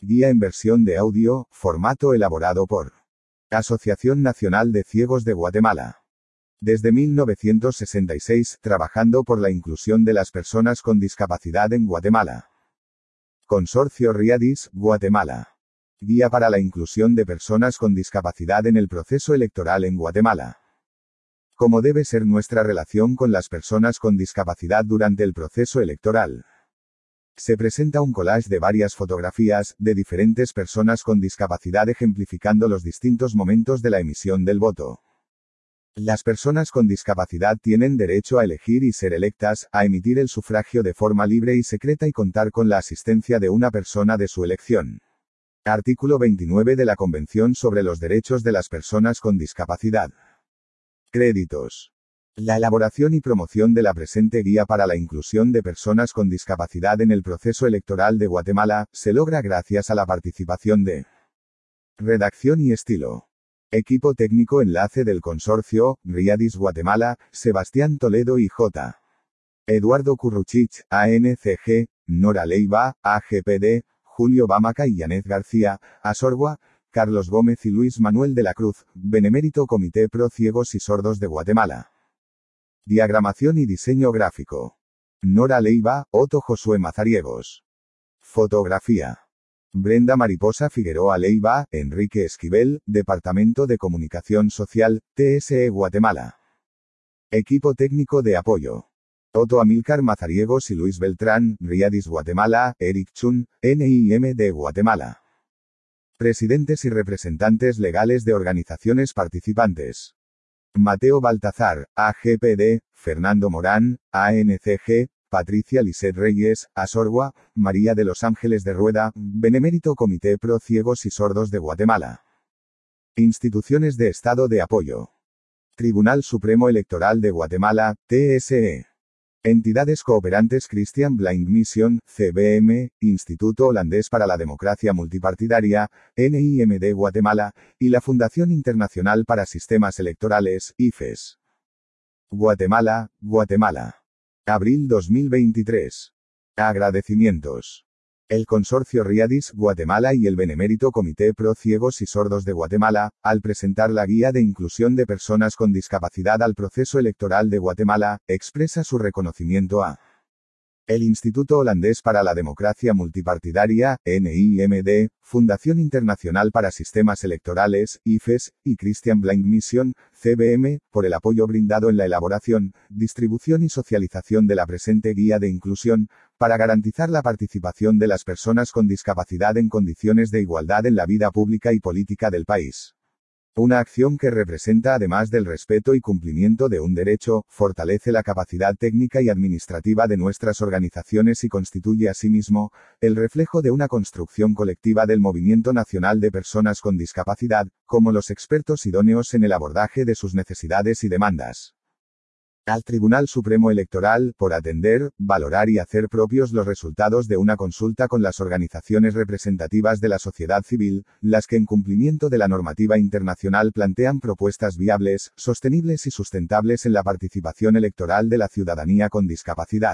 Guía en versión de audio, formato elaborado por Asociación Nacional de Ciegos de Guatemala. Desde 1966, trabajando por la inclusión de las personas con discapacidad en Guatemala. Consorcio Riadis, Guatemala. Guía para la inclusión de personas con discapacidad en el proceso electoral en Guatemala. ¿Cómo debe ser nuestra relación con las personas con discapacidad durante el proceso electoral? Se presenta un collage de varias fotografías, de diferentes personas con discapacidad ejemplificando los distintos momentos de la emisión del voto. Las personas con discapacidad tienen derecho a elegir y ser electas, a emitir el sufragio de forma libre y secreta y contar con la asistencia de una persona de su elección. Artículo 29 de la Convención sobre los Derechos de las Personas con Discapacidad. Créditos. La elaboración y promoción de la presente guía para la inclusión de personas con discapacidad en el proceso electoral de Guatemala, se logra gracias a la participación de redacción y estilo. Equipo técnico enlace del consorcio, Riadis Guatemala, Sebastián Toledo y J. Eduardo Curruchich, ANCG, Nora Leiva, AGPD, Julio Bamaca y Yanet García, Asorgua, Carlos Gómez y Luis Manuel de la Cruz, Benemérito Comité Pro Ciegos y Sordos de Guatemala. Diagramación y diseño gráfico. Nora Leiva, Otto Josué Mazariegos. Fotografía. Brenda Mariposa Figueroa Leiva, Enrique Esquivel, Departamento de Comunicación Social, TSE Guatemala. Equipo técnico de apoyo. Otto Amílcar Mazariegos y Luis Beltrán, Riadis Guatemala, Eric Chun, NIM de Guatemala. Presidentes y representantes legales de organizaciones participantes. Mateo Baltazar, AGPD, Fernando Morán, ANCG, Patricia Lisset Reyes, Asorgua, María de los Ángeles de Rueda, Benemérito Comité Pro Ciegos y Sordos de Guatemala. Instituciones de Estado de Apoyo. Tribunal Supremo Electoral de Guatemala, TSE. Entidades cooperantes Christian Blind Mission, CBM, Instituto Holandés para la Democracia Multipartidaria, NIM de Guatemala, y la Fundación Internacional para Sistemas Electorales, IFES. Guatemala, Guatemala. Abril 2023. Agradecimientos. El Consorcio Riadis, Guatemala y el Benemérito Comité Pro Ciegos y Sordos de Guatemala, al presentar la Guía de Inclusión de Personas con Discapacidad al proceso electoral de Guatemala, expresa su reconocimiento a el Instituto Holandés para la Democracia Multipartidaria, NIMD, Fundación Internacional para Sistemas Electorales, IFES, y Christian Blind Mission, CBM, por el apoyo brindado en la elaboración, distribución y socialización de la presente Guía de Inclusión, para garantizar la participación de las personas con discapacidad en condiciones de igualdad en la vida pública y política del país. Una acción que representa, además del respeto y cumplimiento de un derecho, fortalece la capacidad técnica y administrativa de nuestras organizaciones y constituye asimismo el reflejo de una construcción colectiva del movimiento nacional de personas con discapacidad, como los expertos idóneos en el abordaje de sus necesidades y demandas. Al Tribunal Supremo Electoral, por atender, valorar y hacer propios los resultados de una consulta con las organizaciones representativas de la sociedad civil, las que en cumplimiento de la normativa internacional plantean propuestas viables, sostenibles y sustentables en la participación electoral de la ciudadanía con discapacidad.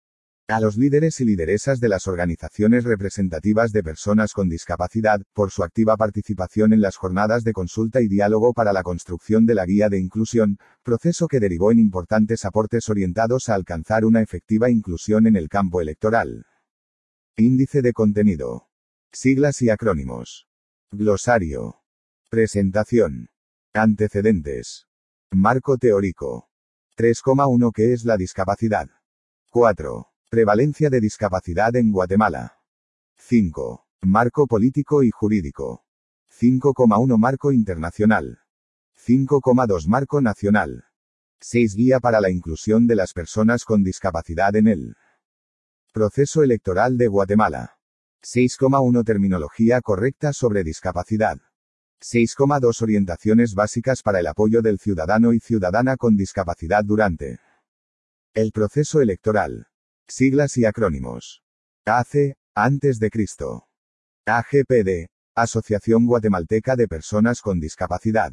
A los líderes y lideresas de las organizaciones representativas de personas con discapacidad, por su activa participación en las jornadas de consulta y diálogo para la construcción de la Guía de Inclusión, proceso que derivó en importantes aportes orientados a alcanzar una efectiva inclusión en el campo electoral. Índice de contenido. Siglas y acrónimos. Glosario. Presentación. Antecedentes. Marco teórico. 3,1 ¿Qué es la discapacidad? 4. Prevalencia de discapacidad en Guatemala. 5. Marco político y jurídico. 5,1 Marco internacional. 5,2 Marco nacional. 6 Guía para la inclusión de las personas con discapacidad en el proceso electoral de Guatemala. 6,1 Terminología correcta sobre discapacidad. 6,2 Orientaciones básicas para el apoyo del ciudadano y ciudadana con discapacidad durante el proceso electoral. Siglas y acrónimos. AC, antes de Cristo. AGPD, Asociación Guatemalteca de Personas con Discapacidad.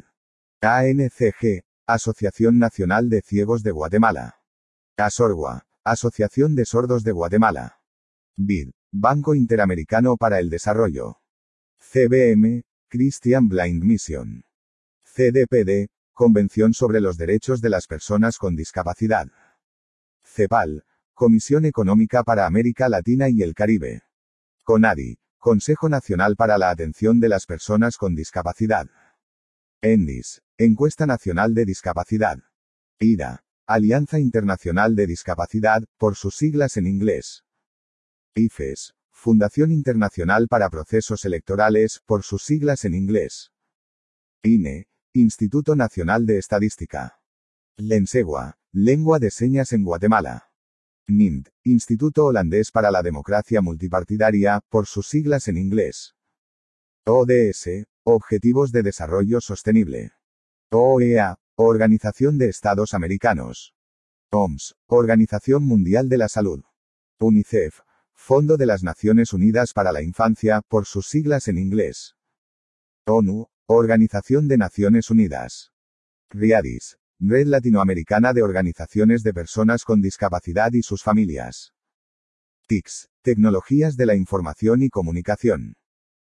ANCG, Asociación Nacional de Ciegos de Guatemala. Asorgua, Asociación de Sordos de Guatemala. BID, Banco Interamericano para el Desarrollo. CBM, Christian Blind Mission. CDPD, Convención sobre los Derechos de las Personas con Discapacidad. CEPAL, Comisión Económica para América Latina y el Caribe. CONADI, Consejo Nacional para la Atención de las Personas con Discapacidad. ENDIS, Encuesta Nacional de Discapacidad. IDA, Alianza Internacional de Discapacidad, por sus siglas en inglés. IFES, Fundación Internacional para Procesos Electorales, por sus siglas en inglés. INE, Instituto Nacional de Estadística. LENSEGUA, Lengua de Señas en Guatemala. NIMD, Instituto Holandés para la Democracia Multipartidaria, por sus siglas en inglés. ODS, Objetivos de Desarrollo Sostenible. OEA, Organización de Estados Americanos. OMS, Organización Mundial de la Salud. UNICEF, Fondo de las Naciones Unidas para la Infancia, por sus siglas en inglés. ONU, Organización de Naciones Unidas. RIADIS, Red Latinoamericana de Organizaciones de Personas con Discapacidad y sus familias. TICS, Tecnologías de la Información y Comunicación.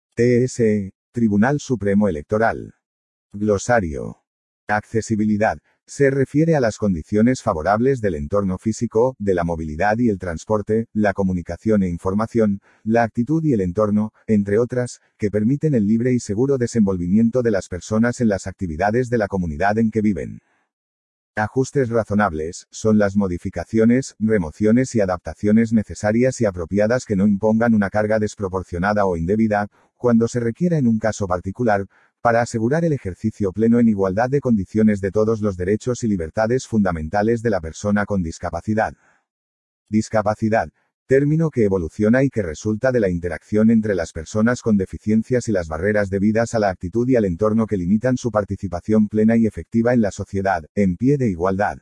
TSE, Tribunal Supremo Electoral. Glosario. Accesibilidad. Se refiere a las condiciones favorables del entorno físico, de la movilidad y el transporte, la comunicación e información, la actitud y el entorno, entre otras, que permiten el libre y seguro desenvolvimiento de las personas en las actividades de la comunidad en que viven. Ajustes razonables, son las modificaciones, remociones y adaptaciones necesarias y apropiadas que no impongan una carga desproporcionada o indebida, cuando se requiera en un caso particular, para asegurar el ejercicio pleno en igualdad de condiciones de todos los derechos y libertades fundamentales de la persona con discapacidad. Discapacidad. Término que evoluciona y que resulta de la interacción entre las personas con deficiencias y las barreras debidas a la actitud y al entorno que limitan su participación plena y efectiva en la sociedad, en pie de igualdad.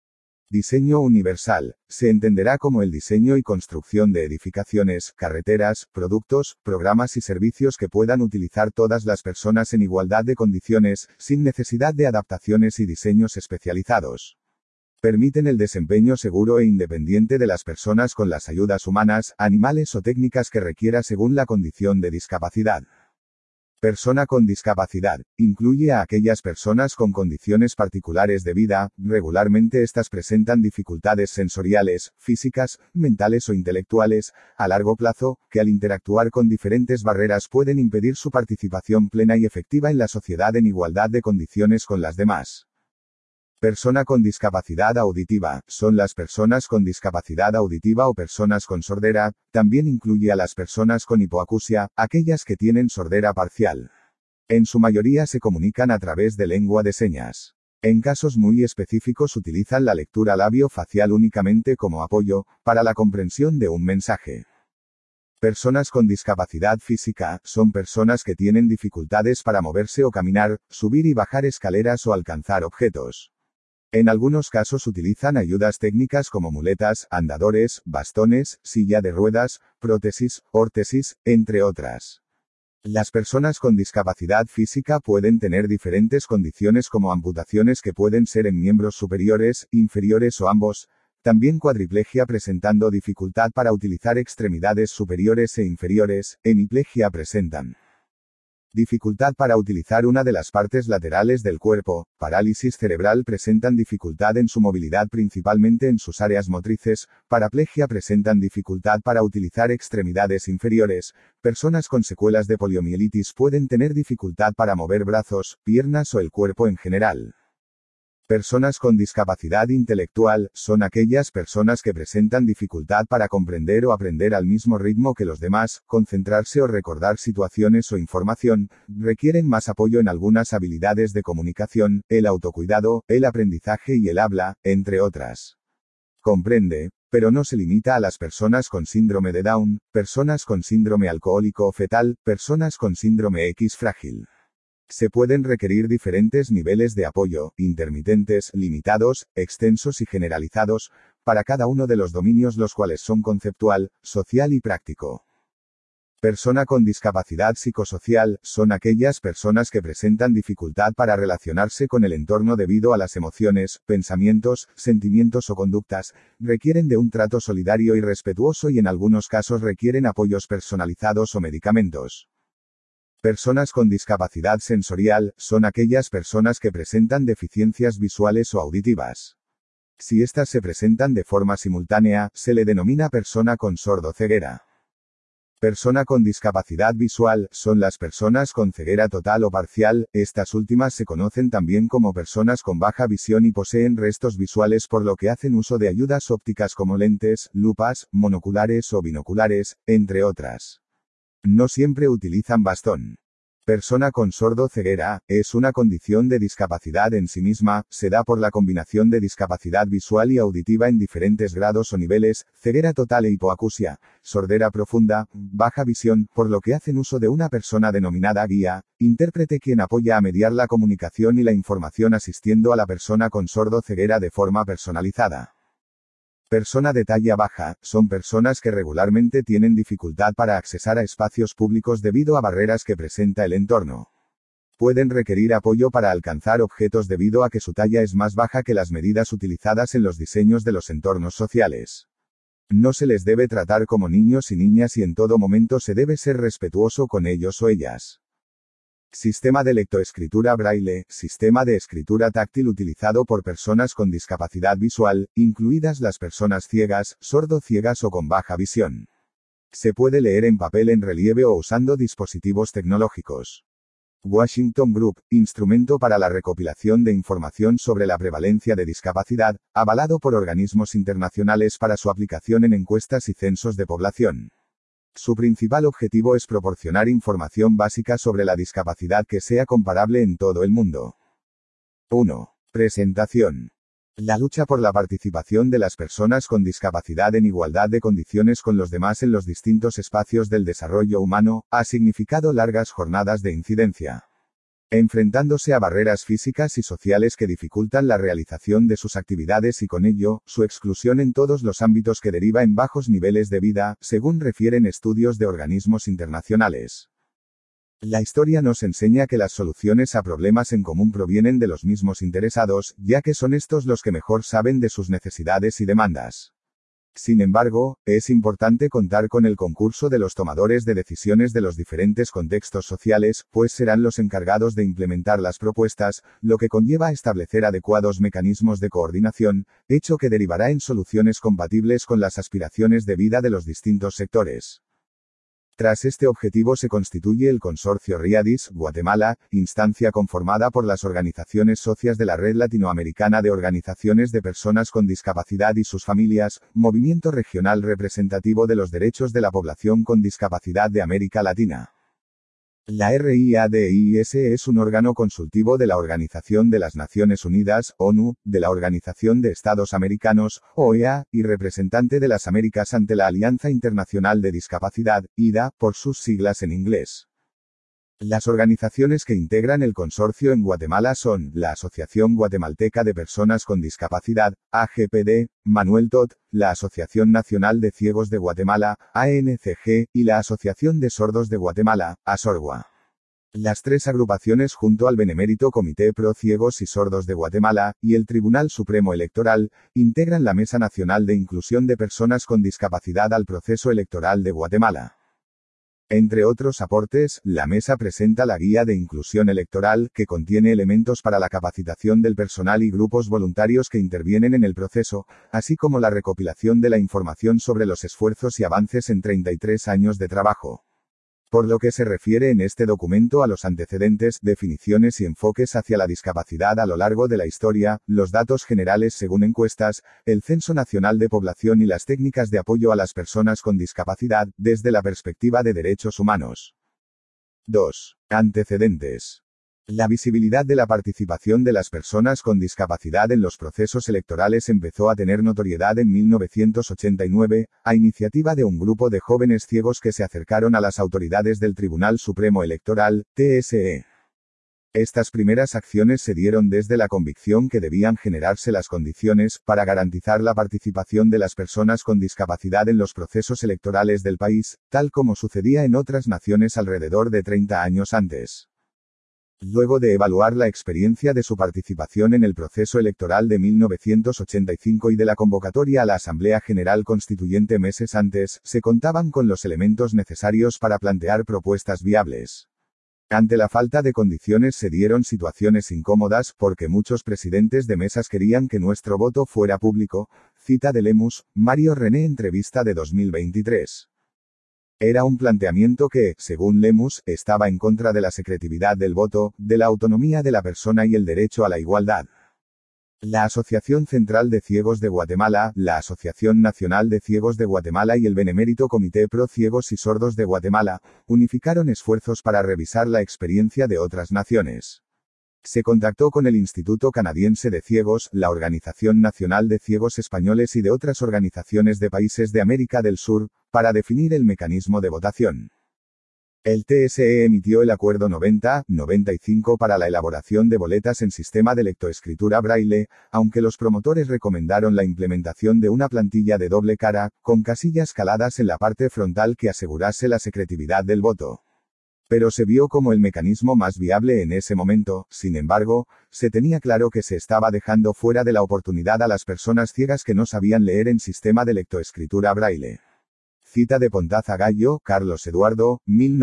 Diseño universal. Se entenderá como el diseño y construcción de edificaciones, carreteras, productos, programas y servicios que puedan utilizar todas las personas en igualdad de condiciones, sin necesidad de adaptaciones y diseños especializados. Permiten el desempeño seguro e independiente de las personas con las ayudas humanas, animales o técnicas que requiera según la condición de discapacidad. Persona con discapacidad. Incluye a aquellas personas con condiciones particulares de vida, regularmente estas presentan dificultades sensoriales, físicas, mentales o intelectuales, a largo plazo, que al interactuar con diferentes barreras pueden impedir su participación plena y efectiva en la sociedad en igualdad de condiciones con las demás. Persona con discapacidad auditiva, son las personas con discapacidad auditiva o personas con sordera, también incluye a las personas con hipoacusia, aquellas que tienen sordera parcial. En su mayoría se comunican a través de lengua de señas. En casos muy específicos utilizan la lectura labio-facial únicamente como apoyo, para la comprensión de un mensaje. Personas con discapacidad física, son personas que tienen dificultades para moverse o caminar, subir y bajar escaleras o alcanzar objetos. En algunos casos utilizan ayudas técnicas como muletas, andadores, bastones, silla de ruedas, prótesis, órtesis, entre otras. Las personas con discapacidad física pueden tener diferentes condiciones como amputaciones que pueden ser en miembros superiores, inferiores o ambos, también cuadriplegia presentando dificultad para utilizar extremidades superiores e inferiores, hemiplegia presentan dificultad para utilizar una de las partes laterales del cuerpo, parálisis cerebral presentan dificultad en su movilidad principalmente en sus áreas motrices, paraplegia presentan dificultad para utilizar extremidades inferiores, personas con secuelas de poliomielitis pueden tener dificultad para mover brazos, piernas o el cuerpo en general. Personas con discapacidad intelectual, son aquellas personas que presentan dificultad para comprender o aprender al mismo ritmo que los demás, concentrarse o recordar situaciones o información, requieren más apoyo en algunas habilidades de comunicación, el autocuidado, el aprendizaje y el habla, entre otras. Comprende, pero no se limita a las personas con síndrome de Down, personas con síndrome alcohólico o fetal, personas con síndrome X frágil. Se pueden requerir diferentes niveles de apoyo, intermitentes, limitados, extensos y generalizados, para cada uno de los dominios los cuales son conceptual, social y práctico. Persona con discapacidad psicosocial, son aquellas personas que presentan dificultad para relacionarse con el entorno debido a las emociones, pensamientos, sentimientos o conductas, requieren de un trato solidario y respetuoso y en algunos casos requieren apoyos personalizados o medicamentos. Personas con discapacidad sensorial, son aquellas personas que presentan deficiencias visuales o auditivas. Si estas se presentan de forma simultánea, se le denomina persona con sordo-ceguera. Persona con discapacidad visual, son las personas con ceguera total o parcial, estas últimas se conocen también como personas con baja visión y poseen restos visuales por lo que hacen uso de ayudas ópticas como lentes, lupas, monoculares o binoculares, entre otras. No siempre utilizan bastón. Persona con sordo-ceguera, es una condición de discapacidad en sí misma, se da por la combinación de discapacidad visual y auditiva en diferentes grados o niveles, ceguera total e hipoacusia, sordera profunda, baja visión, por lo que hacen uso de una persona denominada guía, intérprete quien apoya a mediar la comunicación y la información asistiendo a la persona con sordo-ceguera de forma personalizada. Persona de talla baja, son personas que regularmente tienen dificultad para accesar a espacios públicos debido a barreras que presenta el entorno. Pueden requerir apoyo para alcanzar objetos debido a que su talla es más baja que las medidas utilizadas en los diseños de los entornos sociales. No se les debe tratar como niños y niñas y en todo momento se debe ser respetuoso con ellos o ellas. Sistema de lectoescritura braille, sistema de escritura táctil utilizado por personas con discapacidad visual, incluidas las personas ciegas, sordo-ciegas o con baja visión. Se puede leer en papel en relieve o usando dispositivos tecnológicos. Washington Group, instrumento para la recopilación de información sobre la prevalencia de discapacidad, avalado por organismos internacionales para su aplicación en encuestas y censos de población. Su principal objetivo es proporcionar información básica sobre la discapacidad que sea comparable en todo el mundo. 1. Presentación. La lucha por la participación de las personas con discapacidad en igualdad de condiciones con los demás en los distintos espacios del desarrollo humano, ha significado largas jornadas de incidencia. Enfrentándose a barreras físicas y sociales que dificultan la realización de sus actividades y con ello, su exclusión en todos los ámbitos que deriva en bajos niveles de vida, según refieren estudios de organismos internacionales. La historia nos enseña que las soluciones a problemas en común provienen de los mismos interesados, ya que son estos los que mejor saben de sus necesidades y demandas. Sin embargo, es importante contar con el concurso de los tomadores de decisiones de los diferentes contextos sociales, pues serán los encargados de implementar las propuestas, lo que conlleva establecer adecuados mecanismos de coordinación, hecho que derivará en soluciones compatibles con las aspiraciones de vida de los distintos sectores. Tras este objetivo se constituye el Consorcio RIADIS, Guatemala, instancia conformada por las organizaciones socias de la Red Latinoamericana de Organizaciones de Personas con Discapacidad y sus familias, movimiento regional representativo de los derechos de la población con discapacidad de América Latina. La RIADIS es un órgano consultivo de la Organización de las Naciones Unidas, ONU, de la Organización de Estados Americanos, OEA, y representante de las Américas ante la Alianza Internacional de Discapacidad, IDA, por sus siglas en inglés. Las organizaciones que integran el consorcio en Guatemala son, la Asociación Guatemalteca de Personas con Discapacidad, AGPD, Manuel Tot, la Asociación Nacional de Ciegos de Guatemala, ANCG, y la Asociación de Sordos de Guatemala, ASORGUA. Las tres agrupaciones junto al Benemérito Comité Pro Ciegos y Sordos de Guatemala, y el Tribunal Supremo Electoral, integran la Mesa Nacional de Inclusión de Personas con Discapacidad al proceso electoral de Guatemala. Entre otros aportes, la mesa presenta la Guía de Inclusión Electoral, que contiene elementos para la capacitación del personal y grupos voluntarios que intervienen en el proceso, así como la recopilación de la información sobre los esfuerzos y avances en 33 años de trabajo. Por lo que se refiere en este documento a los antecedentes, definiciones y enfoques hacia la discapacidad a lo largo de la historia, los datos generales según encuestas, el Censo Nacional de Población y las técnicas de apoyo a las personas con discapacidad, desde la perspectiva de derechos humanos. 2. Antecedentes. La visibilidad de la participación de las personas con discapacidad en los procesos electorales empezó a tener notoriedad en 1989, a iniciativa de un grupo de jóvenes ciegos que se acercaron a las autoridades del Tribunal Supremo Electoral, TSE. Estas primeras acciones se dieron desde la convicción que debían generarse las condiciones para garantizar la participación de las personas con discapacidad en los procesos electorales del país, tal como sucedía en otras naciones alrededor de 30 años antes. Luego de evaluar la experiencia de su participación en el proceso electoral de 1985 y de la convocatoria a la Asamblea General Constituyente meses antes, se contaban con los elementos necesarios para plantear propuestas viables. Ante la falta de condiciones se dieron situaciones incómodas, porque muchos presidentes de mesas querían que nuestro voto fuera público. Cita de Lemus, Mario René, entrevista de 2023. Era un planteamiento que, según Lemus, estaba en contra de la secretividad del voto, de la autonomía de la persona y el derecho a la igualdad. La Asociación Central de Ciegos de Guatemala, la Asociación Nacional de Ciegos de Guatemala y el Benemérito Comité Pro Ciegos y Sordos de Guatemala, unificaron esfuerzos para revisar la experiencia de otras naciones. Se contactó con el Instituto Canadiense de Ciegos, la Organización Nacional de Ciegos Españoles y de otras organizaciones de países de América del Sur, para definir el mecanismo de votación. El TSE emitió el Acuerdo 90-95 para la elaboración de boletas en sistema de lectoescritura braille, aunque los promotores recomendaron la implementación de una plantilla de doble cara, con casillas caladas en la parte frontal que asegurase la secretividad del voto. Pero se vio como el mecanismo más viable en ese momento. Sin embargo, se tenía claro que se estaba dejando fuera de la oportunidad a las personas ciegas que no sabían leer en sistema de lectoescritura braille. Cita de Pontaza Gallo, Carlos Eduardo,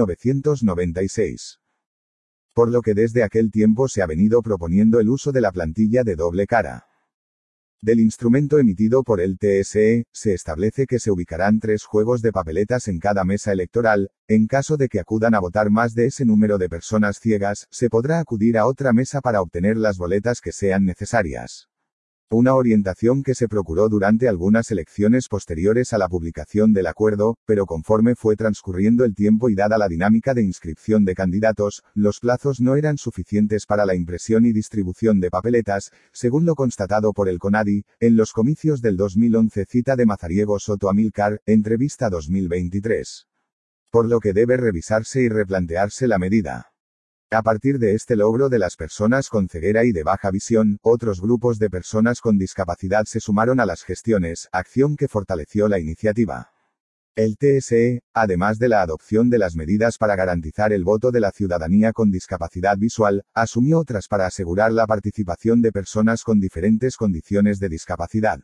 1996. Por lo que desde aquel tiempo se ha venido proponiendo el uso de la plantilla de doble cara. Del instrumento emitido por el TSE, se establece que se ubicarán 3 juegos de papeletas en cada mesa electoral. En caso de que acudan a votar más de ese número de personas ciegas, se podrá acudir a otra mesa para obtener las boletas que sean necesarias. Una orientación que se procuró durante algunas elecciones posteriores a la publicación del acuerdo, pero conforme fue transcurriendo el tiempo y dada la dinámica de inscripción de candidatos, los plazos no eran suficientes para la impresión y distribución de papeletas, según lo constatado por el CONADI, en los comicios del 2011. Cita de Mazariego Soto Amílcar, entrevista 2023. Por lo que debe revisarse y replantearse la medida. A partir de este logro de las personas con ceguera y de baja visión, otros grupos de personas con discapacidad se sumaron a las gestiones, acción que fortaleció la iniciativa. El TSE, además de la adopción de las medidas para garantizar el voto de la ciudadanía con discapacidad visual, asumió otras para asegurar la participación de personas con diferentes condiciones de discapacidad.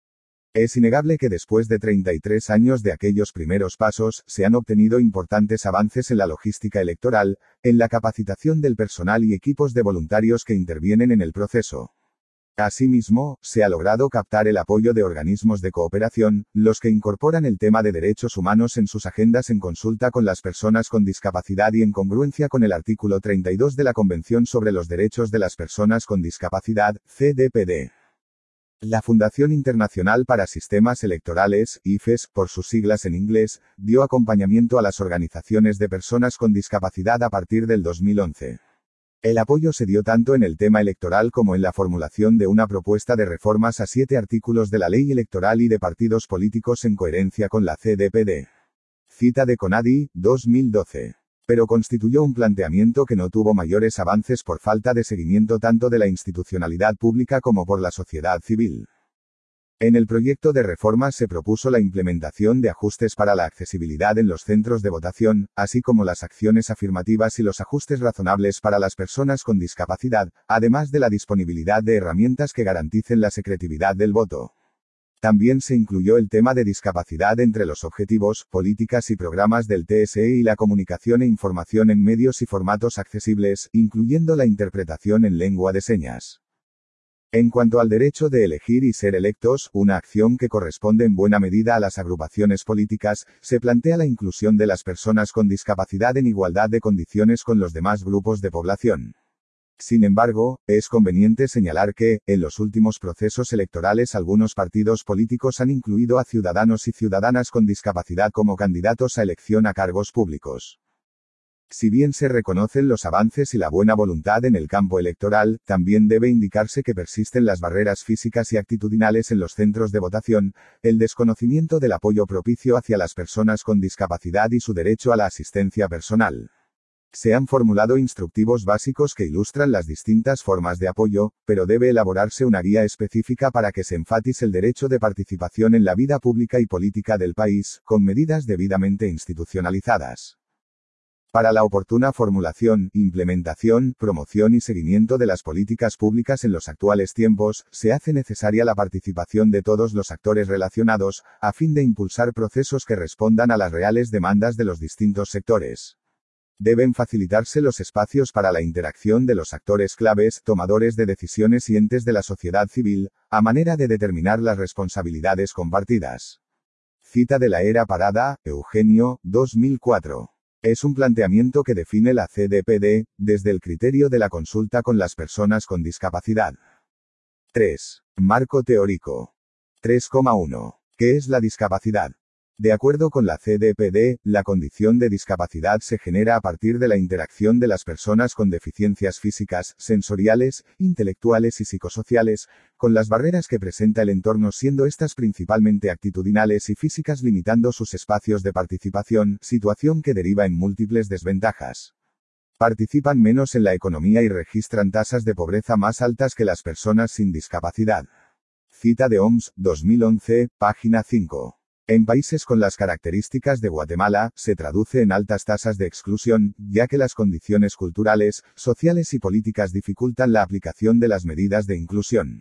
Es innegable que después de 33 años de aquellos primeros pasos, se han obtenido importantes avances en la logística electoral, en la capacitación del personal y equipos de voluntarios que intervienen en el proceso. Asimismo, se ha logrado captar el apoyo de organismos de cooperación, los que incorporan el tema de derechos humanos en sus agendas en consulta con las personas con discapacidad y en congruencia con el artículo 32 de la Convención sobre los Derechos de las Personas con Discapacidad, CDPD. La Fundación Internacional para Sistemas Electorales, IFES, por sus siglas en inglés, dio acompañamiento a las organizaciones de personas con discapacidad a partir del 2011. El apoyo se dio tanto en el tema electoral como en la formulación de una propuesta de reformas a 7 artículos de la Ley Electoral y de Partidos Políticos en coherencia con la CDPD. Cita de CONADI, 2012. Pero constituyó un planteamiento que no tuvo mayores avances por falta de seguimiento tanto de la institucionalidad pública como por la sociedad civil. En el proyecto de reforma se propuso la implementación de ajustes para la accesibilidad en los centros de votación, así como las acciones afirmativas y los ajustes razonables para las personas con discapacidad, además de la disponibilidad de herramientas que garanticen la secretividad del voto. También se incluyó el tema de discapacidad entre los objetivos, políticas y programas del TSE y la comunicación e información en medios y formatos accesibles, incluyendo la interpretación en lengua de señas. En cuanto al derecho de elegir y ser electos, una acción que corresponde en buena medida a las agrupaciones políticas, se plantea la inclusión de las personas con discapacidad en igualdad de condiciones con los demás grupos de población. Sin embargo, es conveniente señalar que, en los últimos procesos electorales algunos partidos políticos han incluido a ciudadanos y ciudadanas con discapacidad como candidatos a elección a cargos públicos. Si bien se reconocen los avances y la buena voluntad en el campo electoral, también debe indicarse que persisten las barreras físicas y actitudinales en los centros de votación, el desconocimiento del apoyo propicio hacia las personas con discapacidad y su derecho a la asistencia personal. Se han formulado instructivos básicos que ilustran las distintas formas de apoyo, pero debe elaborarse una guía específica para que se enfatice el derecho de participación en la vida pública y política del país, con medidas debidamente institucionalizadas. Para la oportuna formulación, implementación, promoción y seguimiento de las políticas públicas en los actuales tiempos, se hace necesaria la participación de todos los actores relacionados, a fin de impulsar procesos que respondan a las reales demandas de los distintos sectores. Deben facilitarse los espacios para la interacción de los actores claves, tomadores de decisiones y entes de la sociedad civil, a manera de determinar las responsabilidades compartidas. Cita de la era Parada, Eugenio, 2004. Es un planteamiento que define la CDPD, desde el criterio de la consulta con las personas con discapacidad. 3. Marco teórico. 3,1. ¿Qué es la discapacidad? De acuerdo con la CDPD, la condición de discapacidad se genera a partir de la interacción de las personas con deficiencias físicas, sensoriales, intelectuales y psicosociales, con las barreras que presenta el entorno, siendo estas principalmente actitudinales y físicas, limitando sus espacios de participación, situación que deriva en múltiples desventajas. Participan menos en la economía y registran tasas de pobreza más altas que las personas sin discapacidad. Cita de OMS, 2011, página 5. En países con las características de Guatemala, se traduce en altas tasas de exclusión, ya que las condiciones culturales, sociales y políticas dificultan la aplicación de las medidas de inclusión.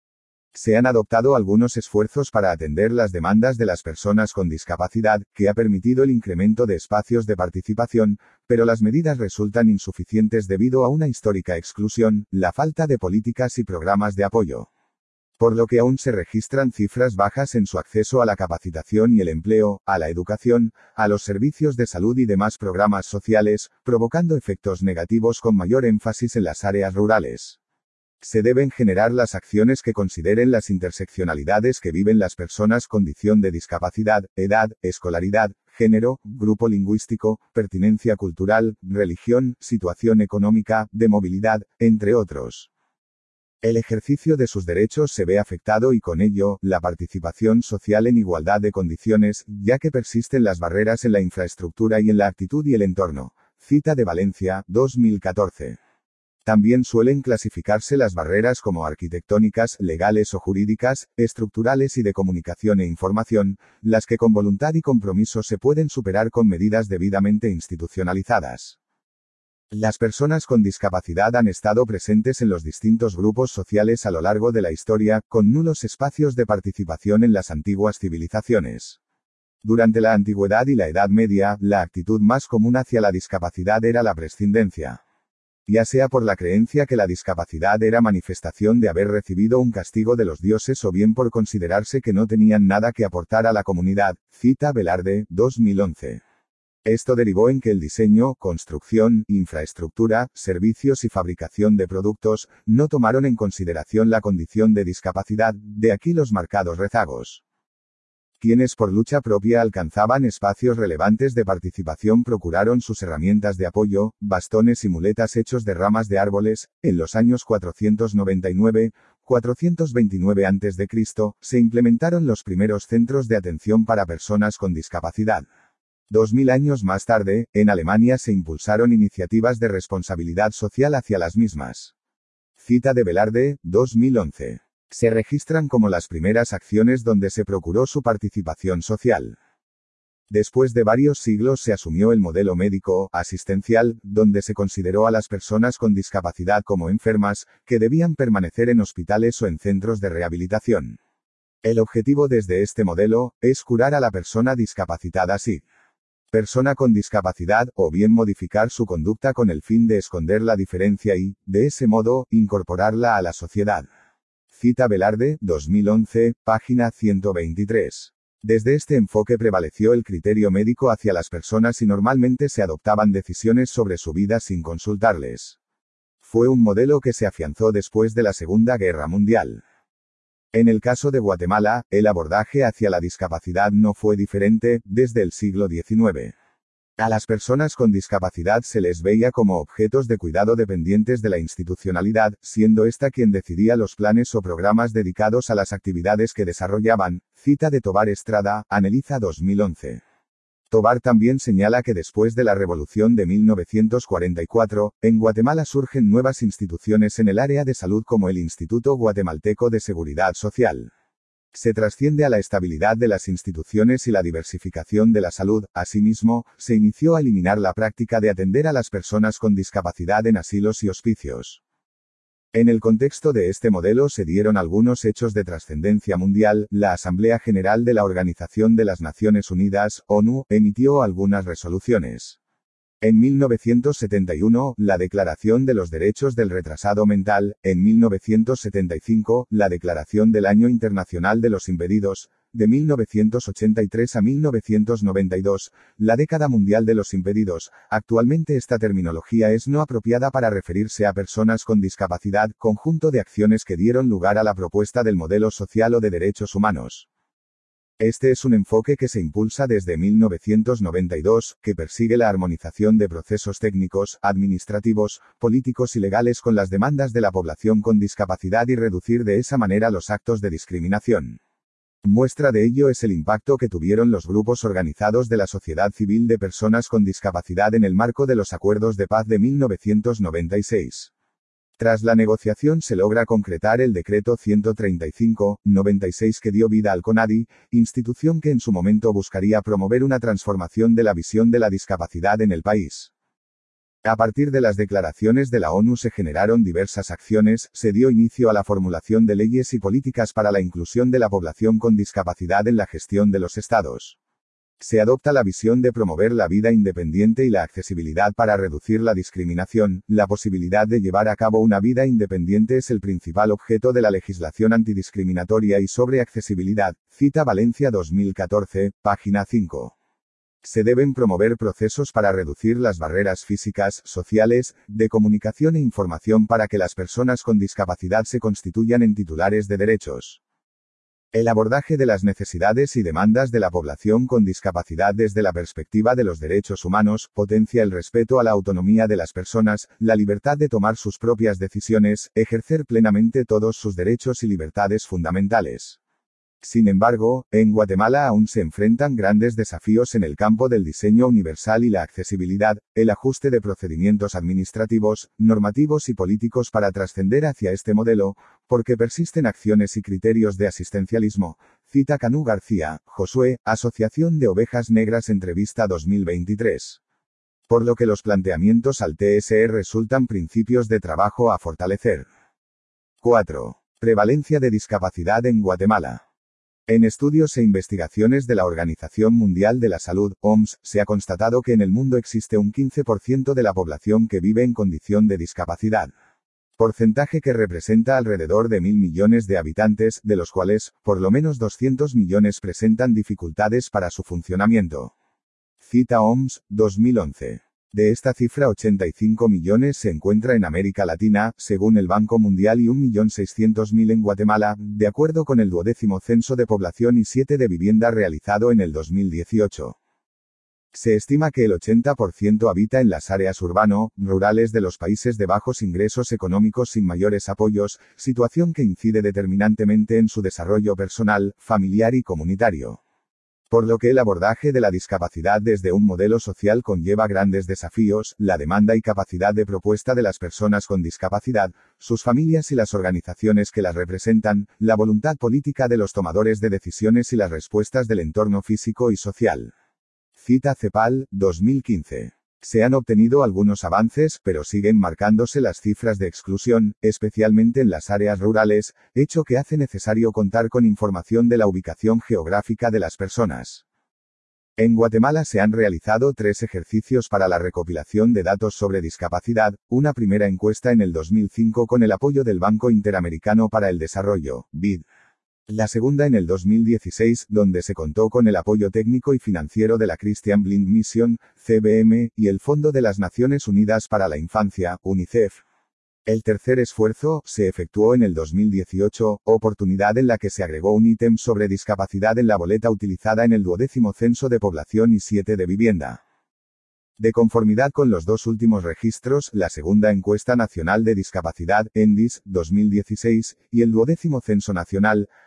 Se han adoptado algunos esfuerzos para atender las demandas de las personas con discapacidad, que ha permitido el incremento de espacios de participación, pero las medidas resultan insuficientes debido a una histórica exclusión, la falta de políticas y programas de apoyo. Por lo que aún se registran cifras bajas en su acceso a la capacitación y el empleo, a la educación, a los servicios de salud y demás programas sociales, provocando efectos negativos con mayor énfasis en las áreas rurales. Se deben generar las acciones que consideren las interseccionalidades que viven las personas con condición de discapacidad, edad, escolaridad, género, grupo lingüístico, pertinencia cultural, religión, situación económica, de movilidad, entre otros. El ejercicio de sus derechos se ve afectado y con ello, la participación social en igualdad de condiciones, ya que persisten las barreras en la infraestructura y en la actitud y el entorno. Cita de Valencia, 2014. También suelen clasificarse las barreras como arquitectónicas, legales o jurídicas, estructurales y de comunicación e información, las que con voluntad y compromiso se pueden superar con medidas debidamente institucionalizadas. Las personas con discapacidad han estado presentes en los distintos grupos sociales a lo largo de la historia, con nulos espacios de participación en las antiguas civilizaciones. Durante la antigüedad y la Edad Media, la actitud más común hacia la discapacidad era la prescindencia. Ya sea por la creencia que la discapacidad era manifestación de haber recibido un castigo de los dioses o bien por considerarse que no tenían nada que aportar a la comunidad. Cita Velarde, 2011. Esto derivó en que el diseño, construcción, infraestructura, servicios y fabricación de productos, no tomaron en consideración la condición de discapacidad, de aquí los marcados rezagos. Quienes por lucha propia alcanzaban espacios relevantes de participación procuraron sus herramientas de apoyo, bastones y muletas hechos de ramas de árboles. En los años 499, 429 a.C., se implementaron los primeros centros de atención para personas con discapacidad. 2000 años más tarde, en Alemania se impulsaron iniciativas de responsabilidad social hacia las mismas. Cita de Velarde, 2011. Se registran como las primeras acciones donde se procuró su participación social. Después de varios siglos se asumió el modelo médico-asistencial, donde se consideró a las personas con discapacidad como enfermas, que debían permanecer en hospitales o en centros de rehabilitación. El objetivo desde este modelo, es curar a la persona discapacitada así. Persona con discapacidad, o bien modificar su conducta con el fin de esconder la diferencia y, de ese modo, incorporarla a la sociedad. Cita Velarde, 2011, página 123. Desde este enfoque prevaleció el criterio médico hacia las personas y normalmente se adoptaban decisiones sobre su vida sin consultarles. Fue un modelo que se afianzó después de la Segunda Guerra Mundial. En el caso de Guatemala, el abordaje hacia la discapacidad no fue diferente, desde el siglo XIX. A las personas con discapacidad se les veía como objetos de cuidado dependientes de la institucionalidad, siendo ésta quien decidía los planes o programas dedicados a las actividades que desarrollaban. Cita de Tobar Estrada, Aneliza 2011. Tobar también señala que después de la Revolución de 1944, en Guatemala surgen nuevas instituciones en el área de salud como el Instituto Guatemalteco de Seguridad Social. Se trasciende a la estabilidad de las instituciones y la diversificación de la salud. Asimismo, se inició a eliminar la práctica de atender a las personas con discapacidad en asilos y hospicios. En el contexto de este modelo se dieron algunos hechos de trascendencia mundial. La Asamblea General de la Organización de las Naciones Unidas, ONU, emitió algunas resoluciones. En 1971, la Declaración de los Derechos del Retrasado Mental; en 1975, la Declaración del Año Internacional de los Impedidos; de 1983 a 1992, la Década Mundial de los Impedidos. Actualmente esta terminología es no apropiada para referirse a personas con discapacidad, conjunto de acciones que dieron lugar a la propuesta del modelo social o de derechos humanos. Este es un enfoque que se impulsa desde 1992, que persigue la armonización de procesos técnicos, administrativos, políticos y legales con las demandas de la población con discapacidad y reducir de esa manera los actos de discriminación. Muestra de ello es el impacto que tuvieron los grupos organizados de la sociedad civil de personas con discapacidad en el marco de los acuerdos de paz de 1996. Tras la negociación se logra concretar el decreto 135/96 que dio vida al CONADI, institución que en su momento buscaría promover una transformación de la visión de la discapacidad en el país. A partir de las declaraciones de la ONU se generaron diversas acciones, se dio inicio a la formulación de leyes y políticas para la inclusión de la población con discapacidad en la gestión de los estados. Se adopta la visión de promover la vida independiente y la accesibilidad para reducir la discriminación. La posibilidad de llevar a cabo una vida independiente es el principal objeto de la legislación antidiscriminatoria y sobre accesibilidad. Cita Valencia 2014, página 5. Se deben promover procesos para reducir las barreras físicas, sociales, de comunicación e información para que las personas con discapacidad se constituyan en titulares de derechos. El abordaje de las necesidades y demandas de la población con discapacidad desde la perspectiva de los derechos humanos, potencia el respeto a la autonomía de las personas, la libertad de tomar sus propias decisiones, ejercer plenamente todos sus derechos y libertades fundamentales. Sin embargo, en Guatemala aún se enfrentan grandes desafíos en el campo del diseño universal y la accesibilidad, el ajuste de procedimientos administrativos, normativos y políticos para trascender hacia este modelo, porque persisten acciones y criterios de asistencialismo. Cita Canú García, Josué, Asociación de Ovejas Negras, entrevista 2023. Por lo que los planteamientos al TSE resultan principios de trabajo a fortalecer. 4. Prevalencia de discapacidad en Guatemala. En estudios e investigaciones de la Organización Mundial de la Salud, OMS, se ha constatado que en el mundo existe un 15% de la población que vive en condición de discapacidad. Porcentaje que representa alrededor de 1.000 millones de habitantes, de los cuales, por lo menos 200 millones presentan dificultades para su funcionamiento. Cita OMS, 2011. De esta cifra 85 millones se encuentra en América Latina, según el Banco Mundial, y 1.600.000 en Guatemala, de acuerdo con el 12º Censo de Población y 7 de Vivienda realizado en el 2018. Se estima que el 80% habita en las áreas urbano-rurales de los países de bajos ingresos económicos sin mayores apoyos, situación que incide determinantemente en su desarrollo personal, familiar y comunitario. Por lo que el abordaje de la discapacidad desde un modelo social conlleva grandes desafíos, la demanda y capacidad de propuesta de las personas con discapacidad, sus familias y las organizaciones que las representan, la voluntad política de los tomadores de decisiones y las respuestas del entorno físico y social. Cita CEPAL, 2015. Se han obtenido algunos avances, pero siguen marcándose las cifras de exclusión, especialmente en las áreas rurales, hecho que hace necesario contar con información de la ubicación geográfica de las personas. En Guatemala se han realizado 3 ejercicios para la recopilación de datos sobre discapacidad, una primera encuesta en el 2005 con el apoyo del Banco Interamericano para el Desarrollo, BID. La segunda en el 2016, donde se contó con el apoyo técnico y financiero de la Christian Blind Mission, CBM, y el Fondo de las Naciones Unidas para la Infancia, UNICEF. El tercer esfuerzo se efectuó en el 2018, oportunidad en la que se agregó un ítem sobre discapacidad en la boleta utilizada en el 12º Censo de Población y 7 de Vivienda. De conformidad con los 2 últimos registros, la segunda encuesta nacional de discapacidad, ENDIS, 2016, y el 12º Censo Nacional,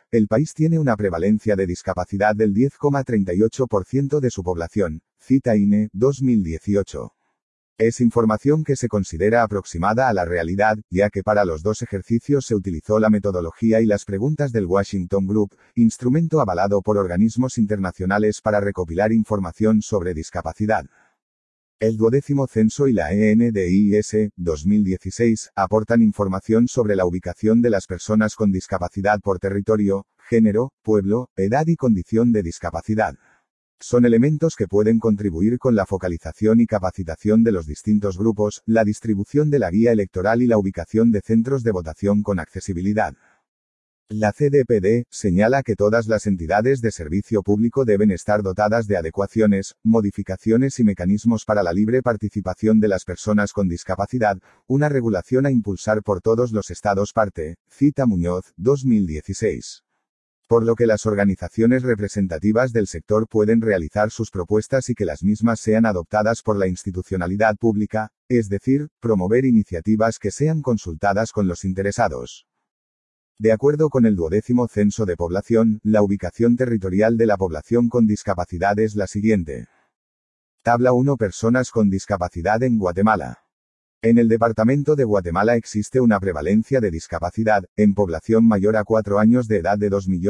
el país tiene una prevalencia de discapacidad del 10,38% de su población, cita INE, 2018. Es información que se considera aproximada a la realidad, ya que para los dos ejercicios se utilizó la metodología y las preguntas del Washington Group, instrumento avalado por organismos internacionales para recopilar información sobre discapacidad. El 12º censo y la ENDIS, 2016, aportan información sobre la ubicación de las personas con discapacidad por territorio, género, pueblo, edad y condición de discapacidad. Son elementos que pueden contribuir con la focalización y capacitación de los distintos grupos, la distribución de la guía electoral y la ubicación de centros de votación con accesibilidad. La CDPD señala que todas las entidades de servicio público deben estar dotadas de adecuaciones, modificaciones y mecanismos para la libre participación de las personas con discapacidad, una regulación a impulsar por todos los estados parte, cita Muñoz, 2016. Por lo que las organizaciones representativas del sector pueden realizar sus propuestas y que las mismas sean adoptadas por la institucionalidad pública, es decir, promover iniciativas que sean consultadas con los interesados. De acuerdo con el 12º censo de población, la ubicación territorial de la población con discapacidad es la siguiente. Tabla 1. Personas con discapacidad en Guatemala. En el departamento de Guatemala existe una prevalencia de discapacidad, en población mayor a 4 años de edad de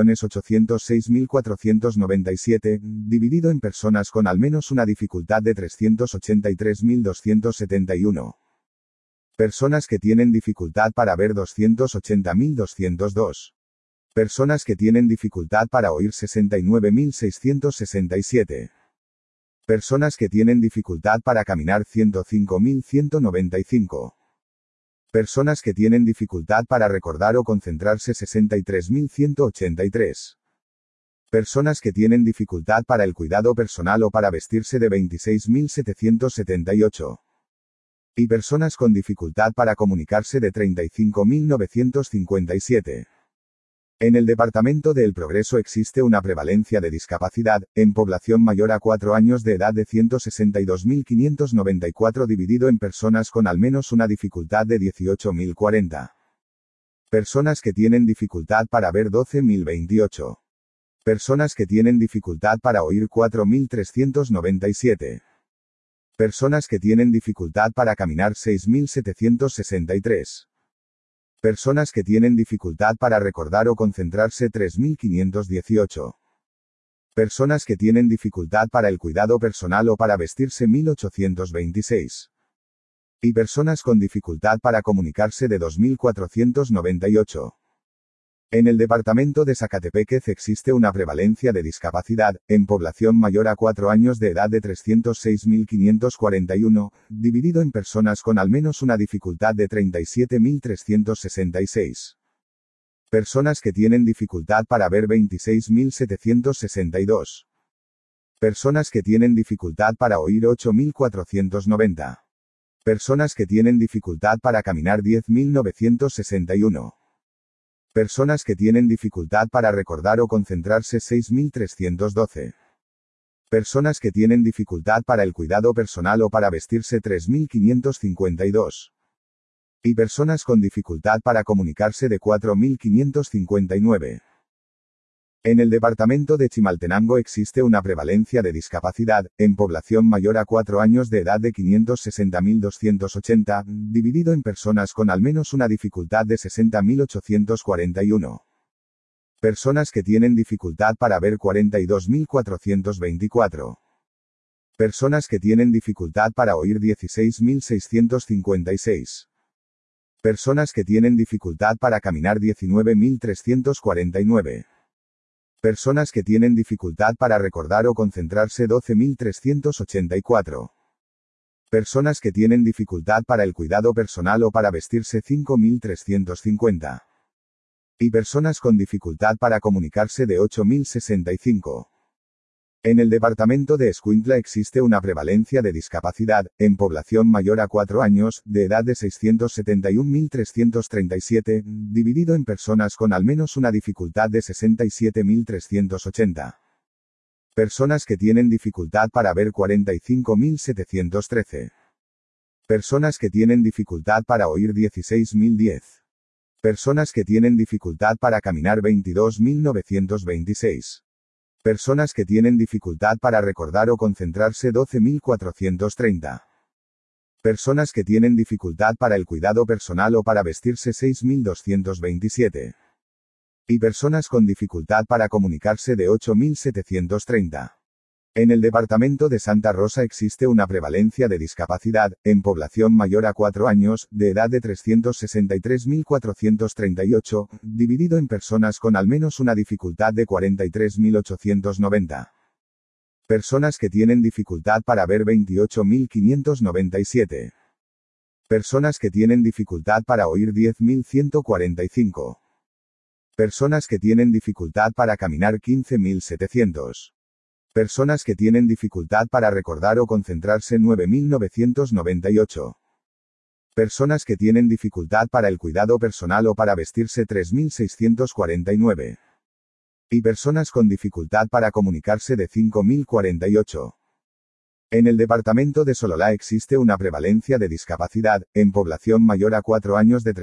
2.806.497, dividido en personas con al menos una dificultad de 383.271. Personas que tienen dificultad para ver 280.202. Personas que tienen dificultad para oír 69.667. Personas que tienen dificultad para caminar 105.195. Personas que tienen dificultad para recordar o concentrarse 63.183. Personas que tienen dificultad para el cuidado personal o para vestirse de 26.778. Y personas con dificultad para comunicarse de 35.957. En el departamento de El Progreso existe una prevalencia de discapacidad, en población mayor a 4 años de edad de 162.594 dividido en personas con al menos una dificultad de 18.040. Personas que tienen dificultad para ver 12.028. Personas que tienen dificultad para oír 4.397. Personas que tienen dificultad para caminar 6.763. Personas que tienen dificultad para recordar o concentrarse 3.518. Personas que tienen dificultad para el cuidado personal o para vestirse 1.826. Y personas con dificultad para comunicarse de 2.498. En el departamento de Zacatepéquez existe una prevalencia de discapacidad, en población mayor a 4 años de edad de 306.541, dividido en personas con al menos una dificultad de 37.366. Personas que tienen dificultad para ver 26.762. Personas que tienen dificultad para oír 8.490. Personas que tienen dificultad para caminar 10.961. Personas que tienen dificultad para recordar o concentrarse 6.312. Personas que tienen dificultad para el cuidado personal o para vestirse 3.552. Y personas con dificultad para comunicarse de 4.559. En el departamento de Chimaltenango existe una prevalencia de discapacidad, en población mayor a 4 años de edad de 560.280, dividido en personas con al menos una dificultad de 60.841. Personas que tienen dificultad para ver 42.424. Personas que tienen dificultad para oír 16.656. Personas que tienen dificultad para caminar 19.349. Personas que tienen dificultad para recordar o concentrarse 12.384. Personas que tienen dificultad para el cuidado personal o para vestirse 5.350. Y personas con dificultad para comunicarse de 8.065. En el departamento de Escuintla existe una prevalencia de discapacidad, en población mayor a 4 años, de edad de 671.337, dividido en personas con al menos una dificultad de 67.380. Personas que tienen dificultad para ver 45.713. Personas que tienen dificultad para oír 16.010. Personas que tienen dificultad para caminar 22.926. Personas que tienen dificultad para recordar o concentrarse 12.430. Personas que tienen dificultad para el cuidado personal o para vestirse 6.227. Y personas con dificultad para comunicarse de 8.730. En el departamento de Santa Rosa existe una prevalencia de discapacidad, en población mayor a 4 años, de edad de 363.438, dividido en personas con al menos una dificultad de 43.890. Personas que tienen dificultad para ver 28.597. Personas que tienen dificultad para oír 10.145. Personas que tienen dificultad para caminar 15.700. Personas que tienen dificultad para recordar o concentrarse 9.998. Personas que tienen dificultad para el cuidado personal o para vestirse 3.649. Y personas con dificultad para comunicarse de 5.048. En el departamento de Sololá existe una prevalencia de discapacidad, en población mayor a 4 años de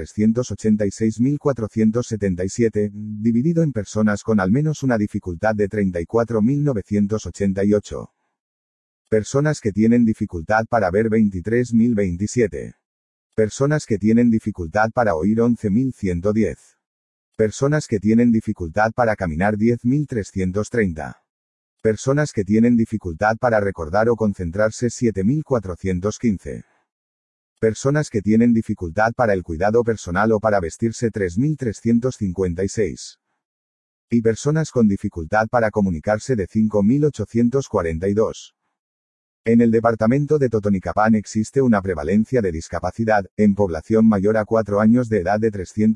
386.477, dividido en personas con al menos una dificultad de 34.988. Personas que tienen dificultad para ver 23.027. Personas que tienen dificultad para oír 11.110. Personas que tienen dificultad para caminar 10.330. Personas que tienen dificultad para recordar o concentrarse 7.415. Personas que tienen dificultad para el cuidado personal o para vestirse 3.356. Y personas con dificultad para comunicarse de 5.842. En el departamento de Totonicapán existe una prevalencia de discapacidad, en población mayor a 4 años de edad de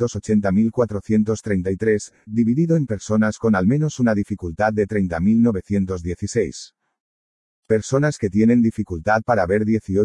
380.433, dividido en personas con al menos una dificultad de 30.916. Personas que tienen dificultad para ver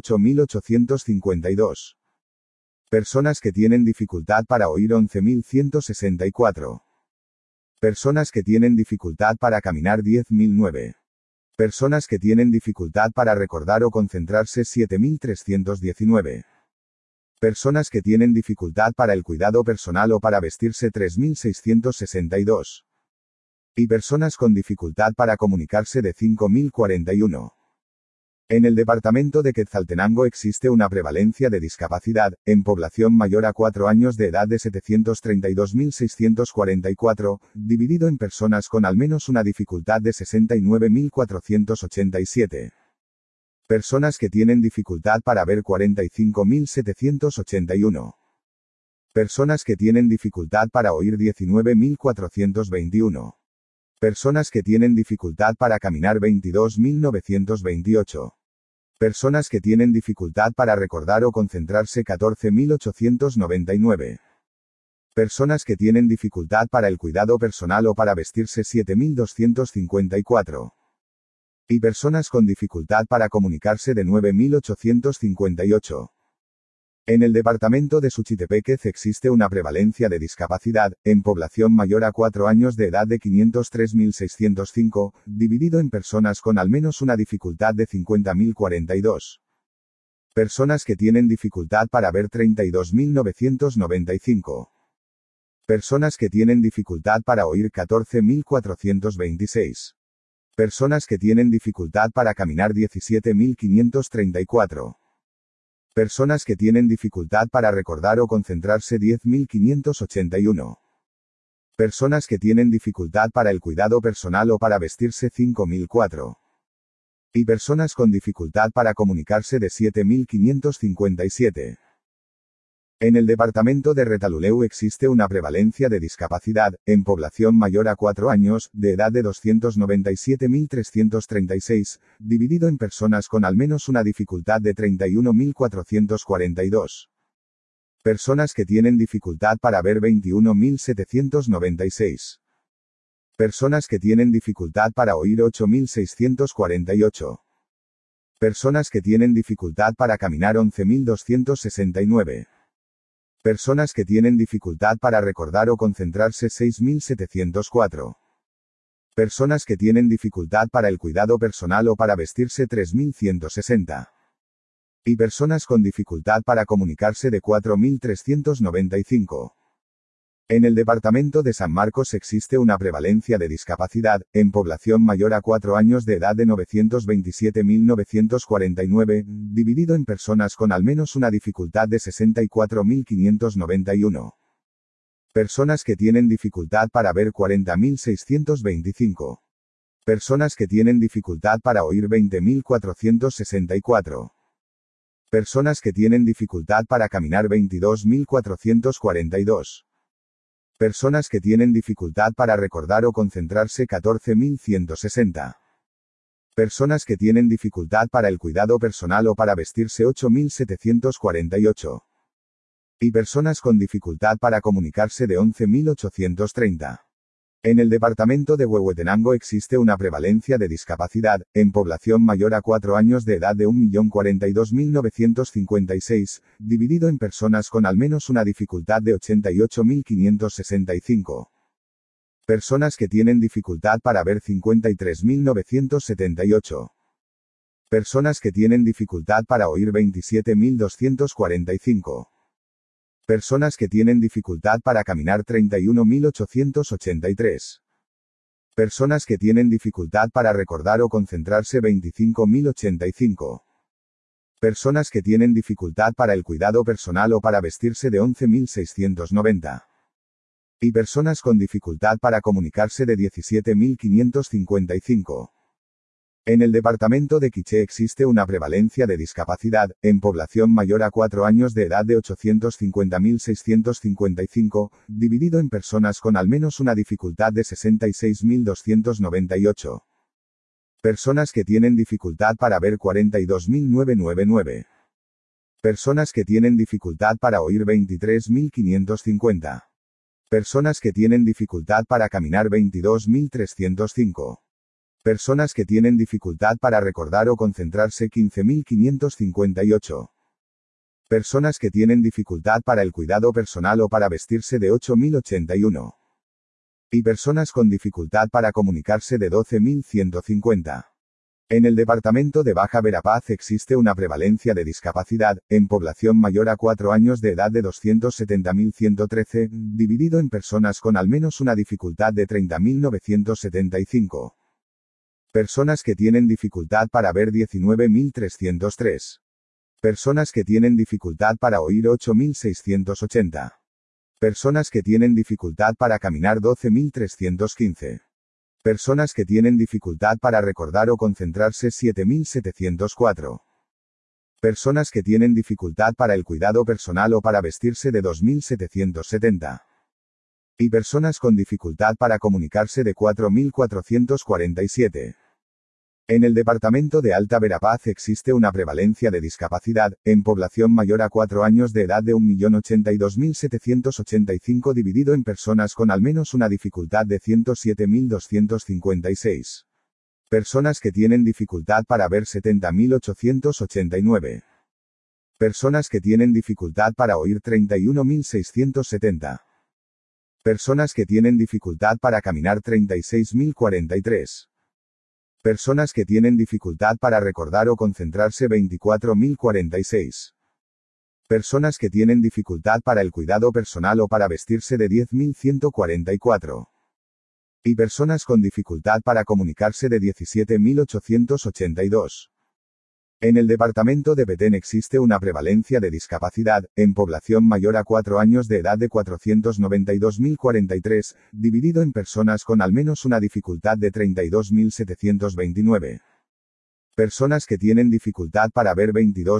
18.852. Personas que tienen dificultad para oír 11.164. Personas que tienen dificultad para caminar 10.009. Personas que tienen dificultad para recordar o concentrarse 7.319. Personas que tienen dificultad para el cuidado personal o para vestirse 3.662. Y personas con dificultad para comunicarse de 5.041. En el departamento de Quetzaltenango existe una prevalencia de discapacidad, en población mayor a 4 años de edad de 732.644, dividido en personas con al menos una dificultad de 69.487. Personas que tienen dificultad para ver 45.781. Personas que tienen dificultad para oír 19.421. Personas que tienen dificultad para caminar 22.928. Personas que tienen dificultad para recordar o concentrarse 14.899. Personas que tienen dificultad para el cuidado personal o para vestirse 7.254. Y personas con dificultad para comunicarse de 9.858. En el departamento de Suchitepequez existe una prevalencia de discapacidad, en población mayor a 4 años de edad de 503.605, dividido en personas con al menos una dificultad de 50.042. Personas que tienen dificultad para ver 32.995. Personas que tienen dificultad para oír 14.426. Personas que tienen dificultad para caminar 17.534. Personas que tienen dificultad para recordar o concentrarse 10.581. Personas que tienen dificultad para el cuidado personal o para vestirse 5.004. Y personas con dificultad para comunicarse de 7.557. En el departamento de Retalhuleu existe una prevalencia de discapacidad, en población mayor a 4 años, de edad de 297.336, dividido en personas con al menos una dificultad de 31.442. Personas que tienen dificultad para ver 21.796. Personas que tienen dificultad para oír 8.648. Personas que tienen dificultad para caminar 11.269. Personas que tienen dificultad para recordar o concentrarse 6.704. Personas que tienen dificultad para el cuidado personal o para vestirse 3.160. Y personas con dificultad para comunicarse de 4.395. En el departamento de San Marcos existe una prevalencia de discapacidad, en población mayor a 4 años de edad de 927.949, dividido en personas con al menos una dificultad de 64.591. Personas que tienen dificultad para ver 40.625. Personas que tienen dificultad para oír 20.464. Personas que tienen dificultad para caminar 22.442. Personas que tienen dificultad para recordar o concentrarse 14.160. Personas que tienen dificultad para el cuidado personal o para vestirse 8.748. Y personas con dificultad para comunicarse de 11.830. En el departamento de Huehuetenango existe una prevalencia de discapacidad, en población mayor a 4 años de edad de 1.042.956, dividido en personas con al menos una dificultad de 88.565. Personas que tienen dificultad para ver 53.978. Personas que tienen dificultad para oír 27.245. Personas que tienen dificultad para caminar 31.883. Personas que tienen dificultad para recordar o concentrarse 25.085. Personas que tienen dificultad para el cuidado personal o para vestirse de 11.690. Y personas con dificultad para comunicarse de 17.555. En el departamento de Quiché existe una prevalencia de discapacidad, en población mayor a 4 años de edad de 850.655, dividido en personas con al menos una dificultad de 66.298. Personas que tienen dificultad para ver 42.999. Personas que tienen dificultad para oír 23.550. Personas que tienen dificultad para caminar 22.305. Personas que tienen dificultad para recordar o concentrarse 15.558. Personas que tienen dificultad para el cuidado personal o para vestirse de 8.081. Y personas con dificultad para comunicarse de 12.150. En el departamento de Baja Verapaz existe una prevalencia de discapacidad, en población mayor a 4 años de edad de 270.113, dividido en personas con al menos una dificultad de 30.975. Personas que tienen dificultad para ver 19.303. Personas que tienen dificultad para oír 8.680. Personas que tienen dificultad para caminar 12.315. Personas que tienen dificultad para recordar o concentrarse 7.704. Personas que tienen dificultad para el cuidado personal o para vestirse de 2.770. Y personas con dificultad para comunicarse de 4.447. En el departamento de Alta Verapaz existe una prevalencia de discapacidad, en población mayor a 4 años de edad de 1.082.785 dividido en personas con al menos una dificultad de 107.256. Personas que tienen dificultad para ver 70.889. Personas que tienen dificultad para oír 31.670. Personas que tienen dificultad para caminar 36.043. Personas que tienen dificultad para recordar o concentrarse 24.046. Personas que tienen dificultad para el cuidado personal o para vestirse de 10.144. Y personas con dificultad para comunicarse de 17.882. En el departamento de Petén existe una prevalencia de discapacidad, en población mayor a 4 años de edad de 492.043, dividido en personas con al menos una dificultad de 32.729. Personas que tienen dificultad para ver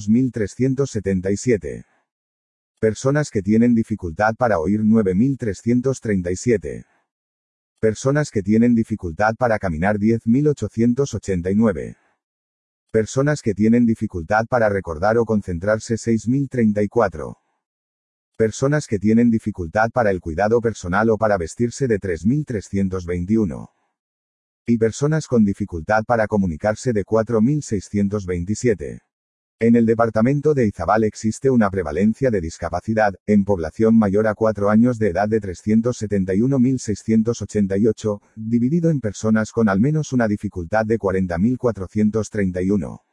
22.377. Personas que tienen dificultad para oír 9.337. Personas que tienen dificultad para caminar 10.889. Personas que tienen dificultad para recordar o concentrarse 6.034. Personas que tienen dificultad para el cuidado personal o para vestirse de 3.321. Y personas con dificultad para comunicarse de 4.627. En el departamento de Izabal existe una prevalencia de discapacidad, en población mayor a 4 años de edad de 371.688, dividido en personas con al menos una dificultad de 40.431.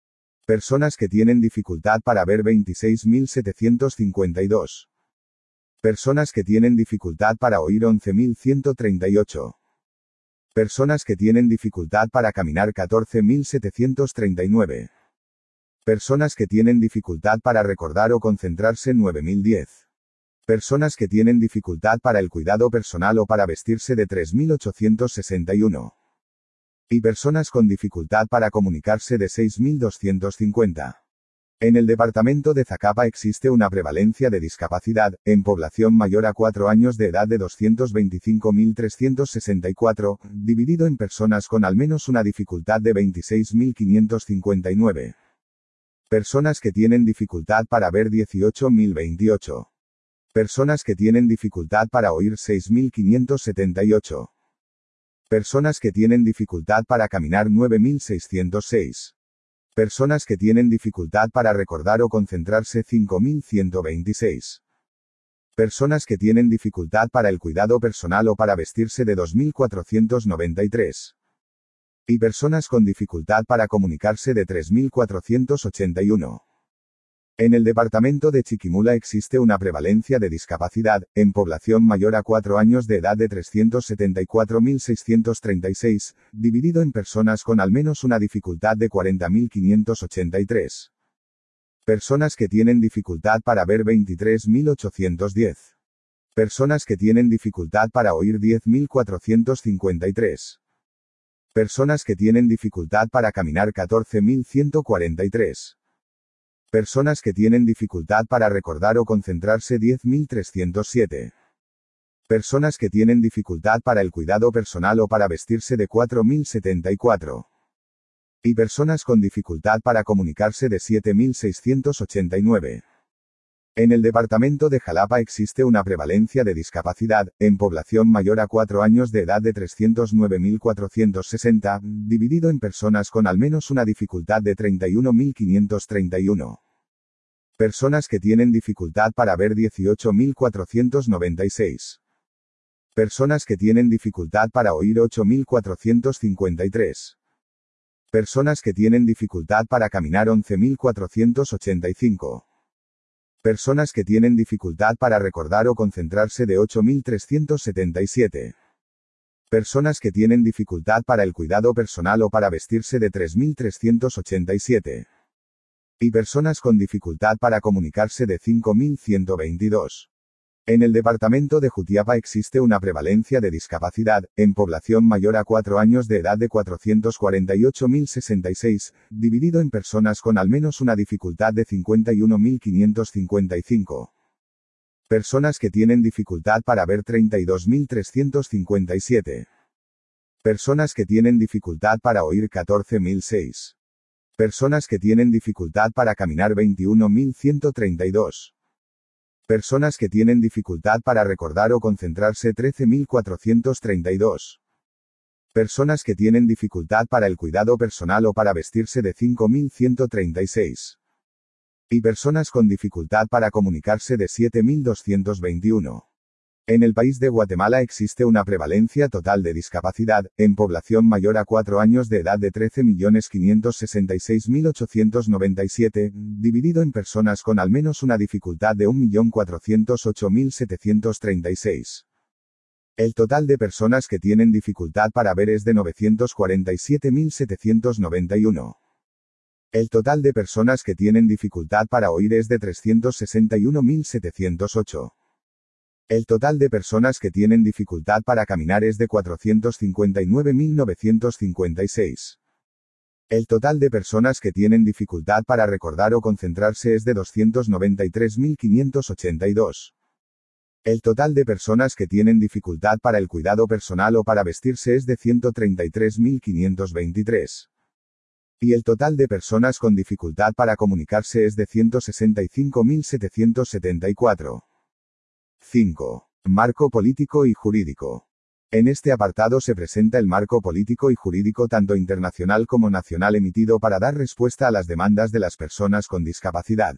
Personas que tienen dificultad para ver 26.752. Personas que tienen dificultad para oír 11.138. Personas que tienen dificultad para caminar 14.739. Personas que tienen dificultad para recordar o concentrarse 9.010. Personas que tienen dificultad para el cuidado personal o para vestirse de 3.861. Y personas con dificultad para comunicarse de 6.250. En el departamento de Zacapa existe una prevalencia de discapacidad, en población mayor a 4 años de edad de 225.364, dividido en personas con al menos una dificultad de 26.559. Personas que tienen dificultad para ver 18.028. Personas que tienen dificultad para oír 6.578. Personas que tienen dificultad para caminar 9.606. Personas que tienen dificultad para recordar o concentrarse 5.126. Personas que tienen dificultad para el cuidado personal o para vestirse de 2.493. Y personas con dificultad para comunicarse de 3.481. En el departamento de Chiquimula existe una prevalencia de discapacidad, en población mayor a 4 años de edad de 374.636, dividido en personas con al menos una dificultad de 40.583. Personas que tienen dificultad para ver 23.810. Personas que tienen dificultad para oír 10.453. Personas que tienen dificultad para caminar 14.143. Personas que tienen dificultad para recordar o concentrarse 10.307. Personas que tienen dificultad para el cuidado personal o para vestirse de 4.074. Y personas con dificultad para comunicarse de 7.689. En el departamento de Jalapa existe una prevalencia de discapacidad, en población mayor a 4 años de edad de 309.460, dividido en personas con al menos una dificultad de 31.531. Personas que tienen dificultad para ver 18.496. Personas que tienen dificultad para oír 8.453. Personas que tienen dificultad para caminar 11.485. Personas que tienen dificultad para recordar o concentrarse de 8.377. Personas que tienen dificultad para el cuidado personal o para vestirse de 3.387. Y personas con dificultad para comunicarse de 5.122. En el departamento de Jutiapa existe una prevalencia de discapacidad, en población mayor a 4 años de edad de 448.066, dividido en personas con al menos una dificultad de 51.555. Personas que tienen dificultad para ver 32.357. Personas que tienen dificultad para oír 14.006. Personas que tienen dificultad para caminar 21.132. Personas que tienen dificultad para recordar o concentrarse 13.432. Personas que tienen dificultad para el cuidado personal o para vestirse de 5.136. Y personas con dificultad para comunicarse de 7.221. En el país de Guatemala existe una prevalencia total de discapacidad, en población mayor a 4 años de edad de 13.566.897, dividido en personas con al menos una dificultad de 1.408.736. El total de personas que tienen dificultad para ver es de 947.791. El total de personas que tienen dificultad para oír es de 361.708. El total de personas que tienen dificultad para caminar es de 459.956. El total de personas que tienen dificultad para recordar o concentrarse es de 293.582. El total de personas que tienen dificultad para el cuidado personal o para vestirse es de 133.523. Y el total de personas con dificultad para comunicarse es de 165.774. 5. Marco político y jurídico. En este apartado se presenta el marco político y jurídico tanto internacional como nacional emitido para dar respuesta a las demandas de las personas con discapacidad.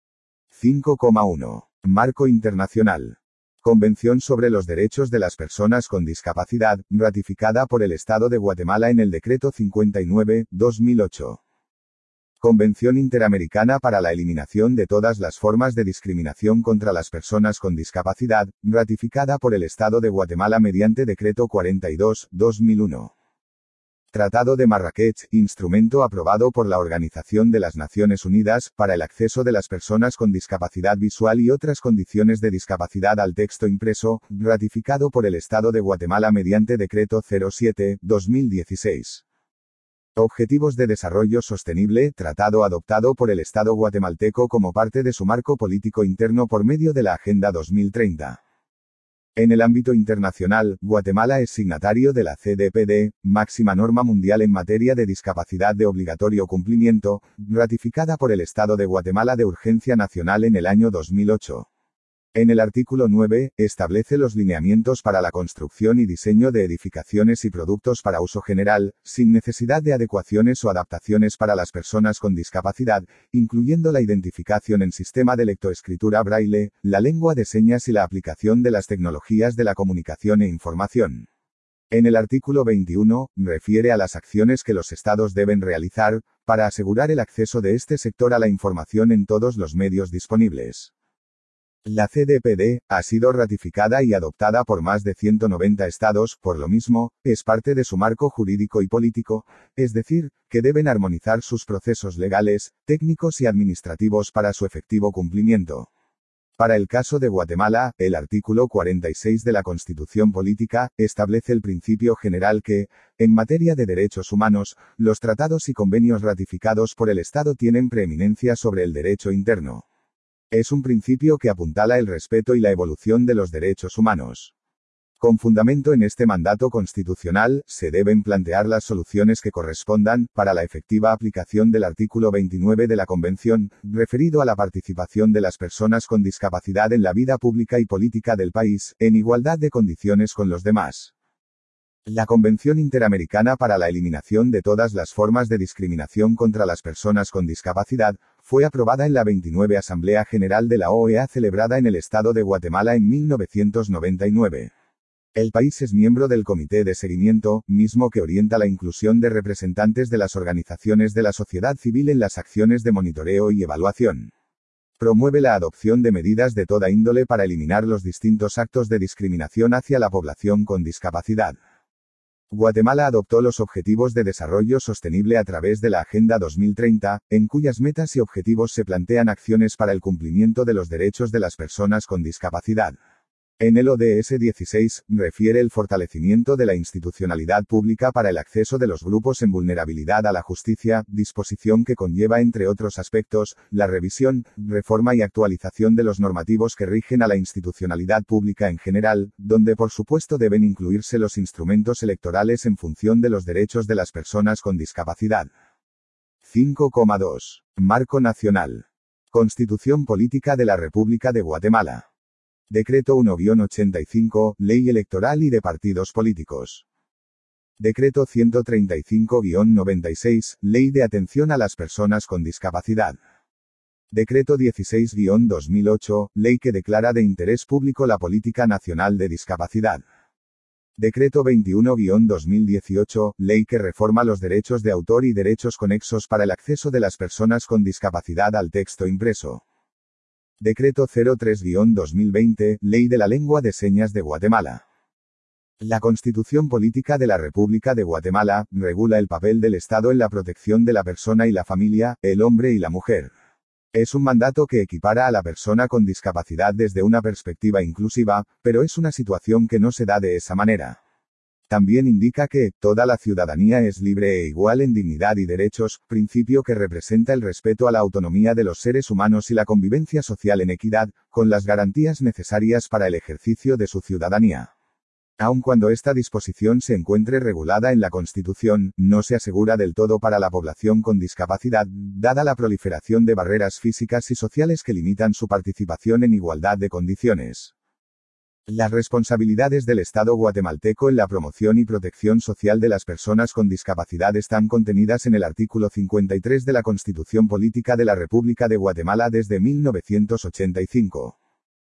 5,1. Marco internacional. Convención sobre los derechos de las personas con discapacidad, ratificada por el Estado de Guatemala en el Decreto 59/2008. Convención Interamericana para la Eliminación de todas las formas de discriminación contra las personas con discapacidad, ratificada por el Estado de Guatemala mediante Decreto 42/2001. Tratado de Marrakech, instrumento aprobado por la Organización de las Naciones Unidas, para el acceso de las personas con discapacidad visual y otras condiciones de discapacidad al texto impreso, ratificado por el Estado de Guatemala mediante Decreto 07/2016. Objetivos de Desarrollo Sostenible, tratado adoptado por el Estado guatemalteco como parte de su marco político interno por medio de la Agenda 2030. En el ámbito internacional, Guatemala es signatario de la CDPD, máxima norma mundial en materia de discapacidad de obligatorio cumplimiento, ratificada por el Estado de Guatemala de urgencia nacional en el año 2008. En el artículo 9, establece los lineamientos para la construcción y diseño de edificaciones y productos para uso general, sin necesidad de adecuaciones o adaptaciones para las personas con discapacidad, incluyendo la identificación en sistema de lectoescritura braille, la lengua de señas y la aplicación de las tecnologías de la comunicación e información. En el artículo 21, refiere a las acciones que los estados deben realizar, para asegurar el acceso de este sector a la información en todos los medios disponibles. La CDPD ha sido ratificada y adoptada por más de 190 estados, por lo mismo, es parte de su marco jurídico y político, es decir, que deben armonizar sus procesos legales, técnicos y administrativos para su efectivo cumplimiento. Para el caso de Guatemala, el artículo 46 de la Constitución Política establece el principio general que, en materia de derechos humanos, los tratados y convenios ratificados por el Estado tienen preeminencia sobre el derecho interno. Es un principio que apuntala el respeto y la evolución de los derechos humanos. Con fundamento en este mandato constitucional, se deben plantear las soluciones que correspondan, para la efectiva aplicación del artículo 29 de la Convención, referido a la participación de las personas con discapacidad en la vida pública y política del país, en igualdad de condiciones con los demás. La Convención Interamericana para la Eliminación de todas las formas de discriminación contra las personas con discapacidad, fue aprobada en la 29 Asamblea General de la OEA celebrada en el Estado de Guatemala en 1999. El país es miembro del Comité de Seguimiento, mismo que orienta la inclusión de representantes de las organizaciones de la sociedad civil en las acciones de monitoreo y evaluación. Promueve la adopción de medidas de toda índole para eliminar los distintos actos de discriminación hacia la población con discapacidad. Guatemala adoptó los Objetivos de Desarrollo Sostenible a través de la Agenda 2030, en cuyas metas y objetivos se plantean acciones para el cumplimiento de los derechos de las personas con discapacidad. En el ODS 16, refiere el fortalecimiento de la institucionalidad pública para el acceso de los grupos en vulnerabilidad a la justicia, disposición que conlleva entre otros aspectos, la revisión, reforma y actualización de los normativos que rigen a la institucionalidad pública en general, donde por supuesto deben incluirse los instrumentos electorales en función de los derechos de las personas con discapacidad. 5,2. Marco Nacional. Constitución Política de la República de Guatemala. Decreto 1-85, Ley Electoral y de Partidos Políticos. Decreto 135-96, Ley de Atención a las Personas con Discapacidad. Decreto 16-2008, Ley que declara de interés público la Política Nacional de Discapacidad. Decreto 21-2018, Ley que reforma los derechos de autor y derechos conexos para el acceso de las personas con discapacidad al texto impreso. Decreto 03-2020, Ley de la Lengua de Señas de Guatemala. La Constitución Política de la República de Guatemala regula el papel del Estado en la protección de la persona y la familia, el hombre y la mujer. Es un mandato que equipara a la persona con discapacidad desde una perspectiva inclusiva, pero es una situación que no se da de esa manera. También indica que, toda la ciudadanía es libre e igual en dignidad y derechos, principio que representa el respeto a la autonomía de los seres humanos y la convivencia social en equidad, con las garantías necesarias para el ejercicio de su ciudadanía. Aun cuando esta disposición se encuentre regulada en la Constitución, no se asegura del todo para la población con discapacidad, dada la proliferación de barreras físicas y sociales que limitan su participación en igualdad de condiciones. Las responsabilidades del Estado guatemalteco en la promoción y protección social de las personas con discapacidad están contenidas en el artículo 53 de la Constitución Política de la República de Guatemala desde 1985.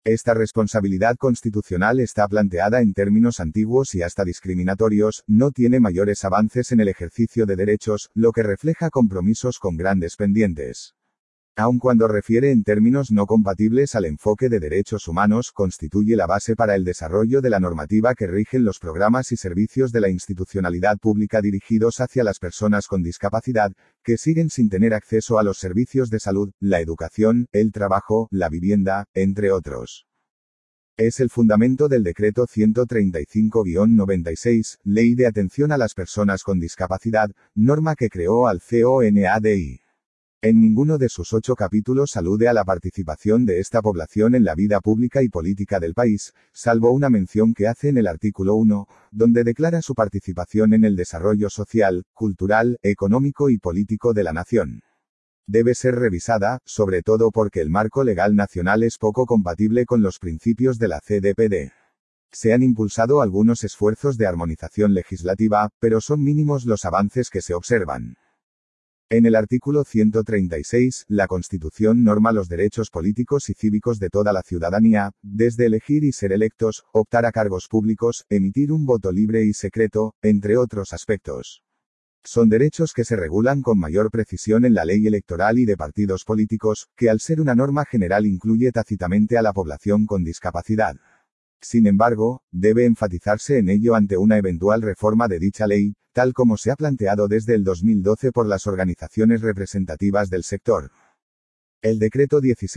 Esta responsabilidad constitucional está planteada en términos antiguos y hasta discriminatorios, no tiene mayores avances en el ejercicio de derechos, lo que refleja compromisos con grandes pendientes. Aun cuando refiere en términos no compatibles al enfoque de derechos humanos, constituye la base para el desarrollo de la normativa que rigen los programas y servicios de la institucionalidad pública dirigidos hacia las personas con discapacidad, que siguen sin tener acceso a los servicios de salud, la educación, el trabajo, la vivienda, entre otros. Es el fundamento del Decreto 135-96, Ley de Atención a las Personas con Discapacidad, norma que creó al CONADI. En ninguno de sus 8 capítulos alude a la participación de esta población en la vida pública y política del país, salvo una mención que hace en el artículo 1, donde declara su participación en el desarrollo social, cultural, económico y político de la nación. Debe ser revisada, sobre todo porque el marco legal nacional es poco compatible con los principios de la CDPD. Se han impulsado algunos esfuerzos de armonización legislativa, pero son mínimos los avances que se observan. En el artículo 136, la Constitución norma los derechos políticos y cívicos de toda la ciudadanía, desde elegir y ser electos, optar a cargos públicos, emitir un voto libre y secreto, entre otros aspectos. Son derechos que se regulan con mayor precisión en la ley electoral y de partidos políticos, que al ser una norma general incluye tácitamente a la población con discapacidad. Sin embargo, debe enfatizarse en ello ante una eventual reforma de dicha ley, tal como se ha planteado desde el 2012 por las organizaciones representativas del sector. El Decreto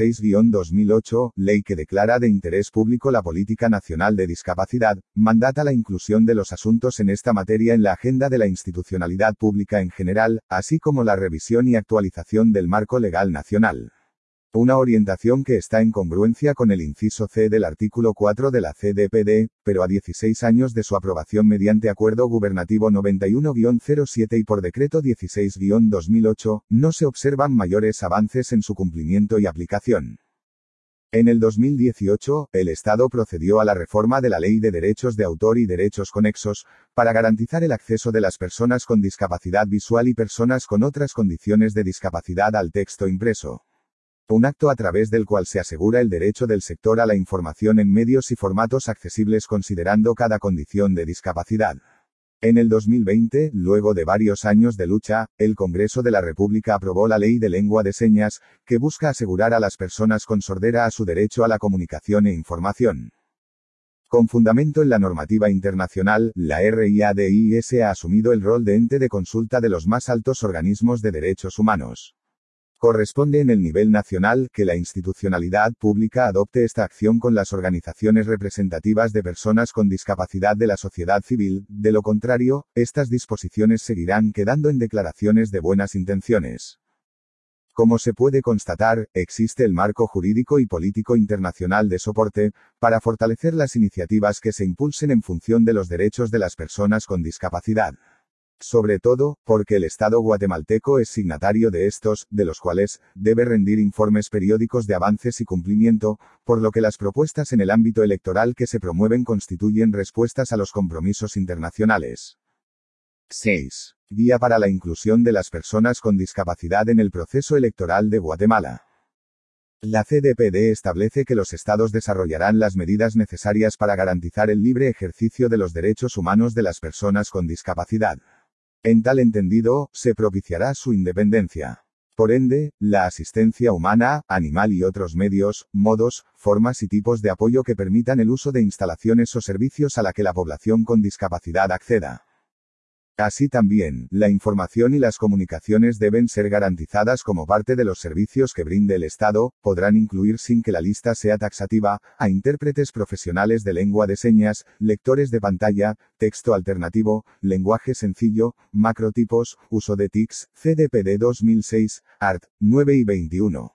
16-2008, ley que declara de interés público la Política Nacional de Discapacidad, mandata la inclusión de los asuntos en esta materia en la agenda de la institucionalidad pública en general, así como la revisión y actualización del marco legal nacional. Una orientación que está en congruencia con el inciso C del artículo 4 de la CDPD, pero a 16 años de su aprobación mediante Acuerdo Gubernativo 91-07 y por Decreto 16-2008, no se observan mayores avances en su cumplimiento y aplicación. En el 2018, el Estado procedió a la reforma de la Ley de Derechos de Autor y Derechos Conexos, para garantizar el acceso de las personas con discapacidad visual y personas con otras condiciones de discapacidad al texto impreso. Un acto a través del cual se asegura el derecho del sector a la información en medios y formatos accesibles considerando cada condición de discapacidad. En el 2020, luego de varios años de lucha, el Congreso de la República aprobó la Ley de Lengua de Señas, que busca asegurar a las personas con sordera a su derecho a la comunicación e información. Con fundamento en la normativa internacional, la RIADIS ha asumido el rol de ente de consulta de los más altos organismos de derechos humanos. Corresponde en el nivel nacional que la institucionalidad pública adopte esta acción con las organizaciones representativas de personas con discapacidad de la sociedad civil, de lo contrario, estas disposiciones seguirán quedando en declaraciones de buenas intenciones. Como se puede constatar, existe el marco jurídico y político internacional de soporte, para fortalecer las iniciativas que se impulsen en función de los derechos de las personas con discapacidad. Sobre todo, porque el Estado guatemalteco es signatario de estos, de los cuales, debe rendir informes periódicos de avances y cumplimiento, por lo que las propuestas en el ámbito electoral que se promueven constituyen respuestas a los compromisos internacionales. 6. Guía para la inclusión de las personas con discapacidad en el proceso electoral de Guatemala. La CDPD establece que los estados desarrollarán las medidas necesarias para garantizar el libre ejercicio de los derechos humanos de las personas con discapacidad. En tal entendido, se propiciará su independencia. Por ende, la asistencia humana, animal y otros medios, modos, formas y tipos de apoyo que permitan el uso de instalaciones o servicios a la que la población con discapacidad acceda. Así también, la información y las comunicaciones deben ser garantizadas como parte de los servicios que brinde el Estado, podrán incluir sin que la lista sea taxativa, a intérpretes profesionales de lengua de señas, lectores de pantalla, texto alternativo, lenguaje sencillo, macrotipos, uso de TICs, CDPD 2006, art. 9 y 21.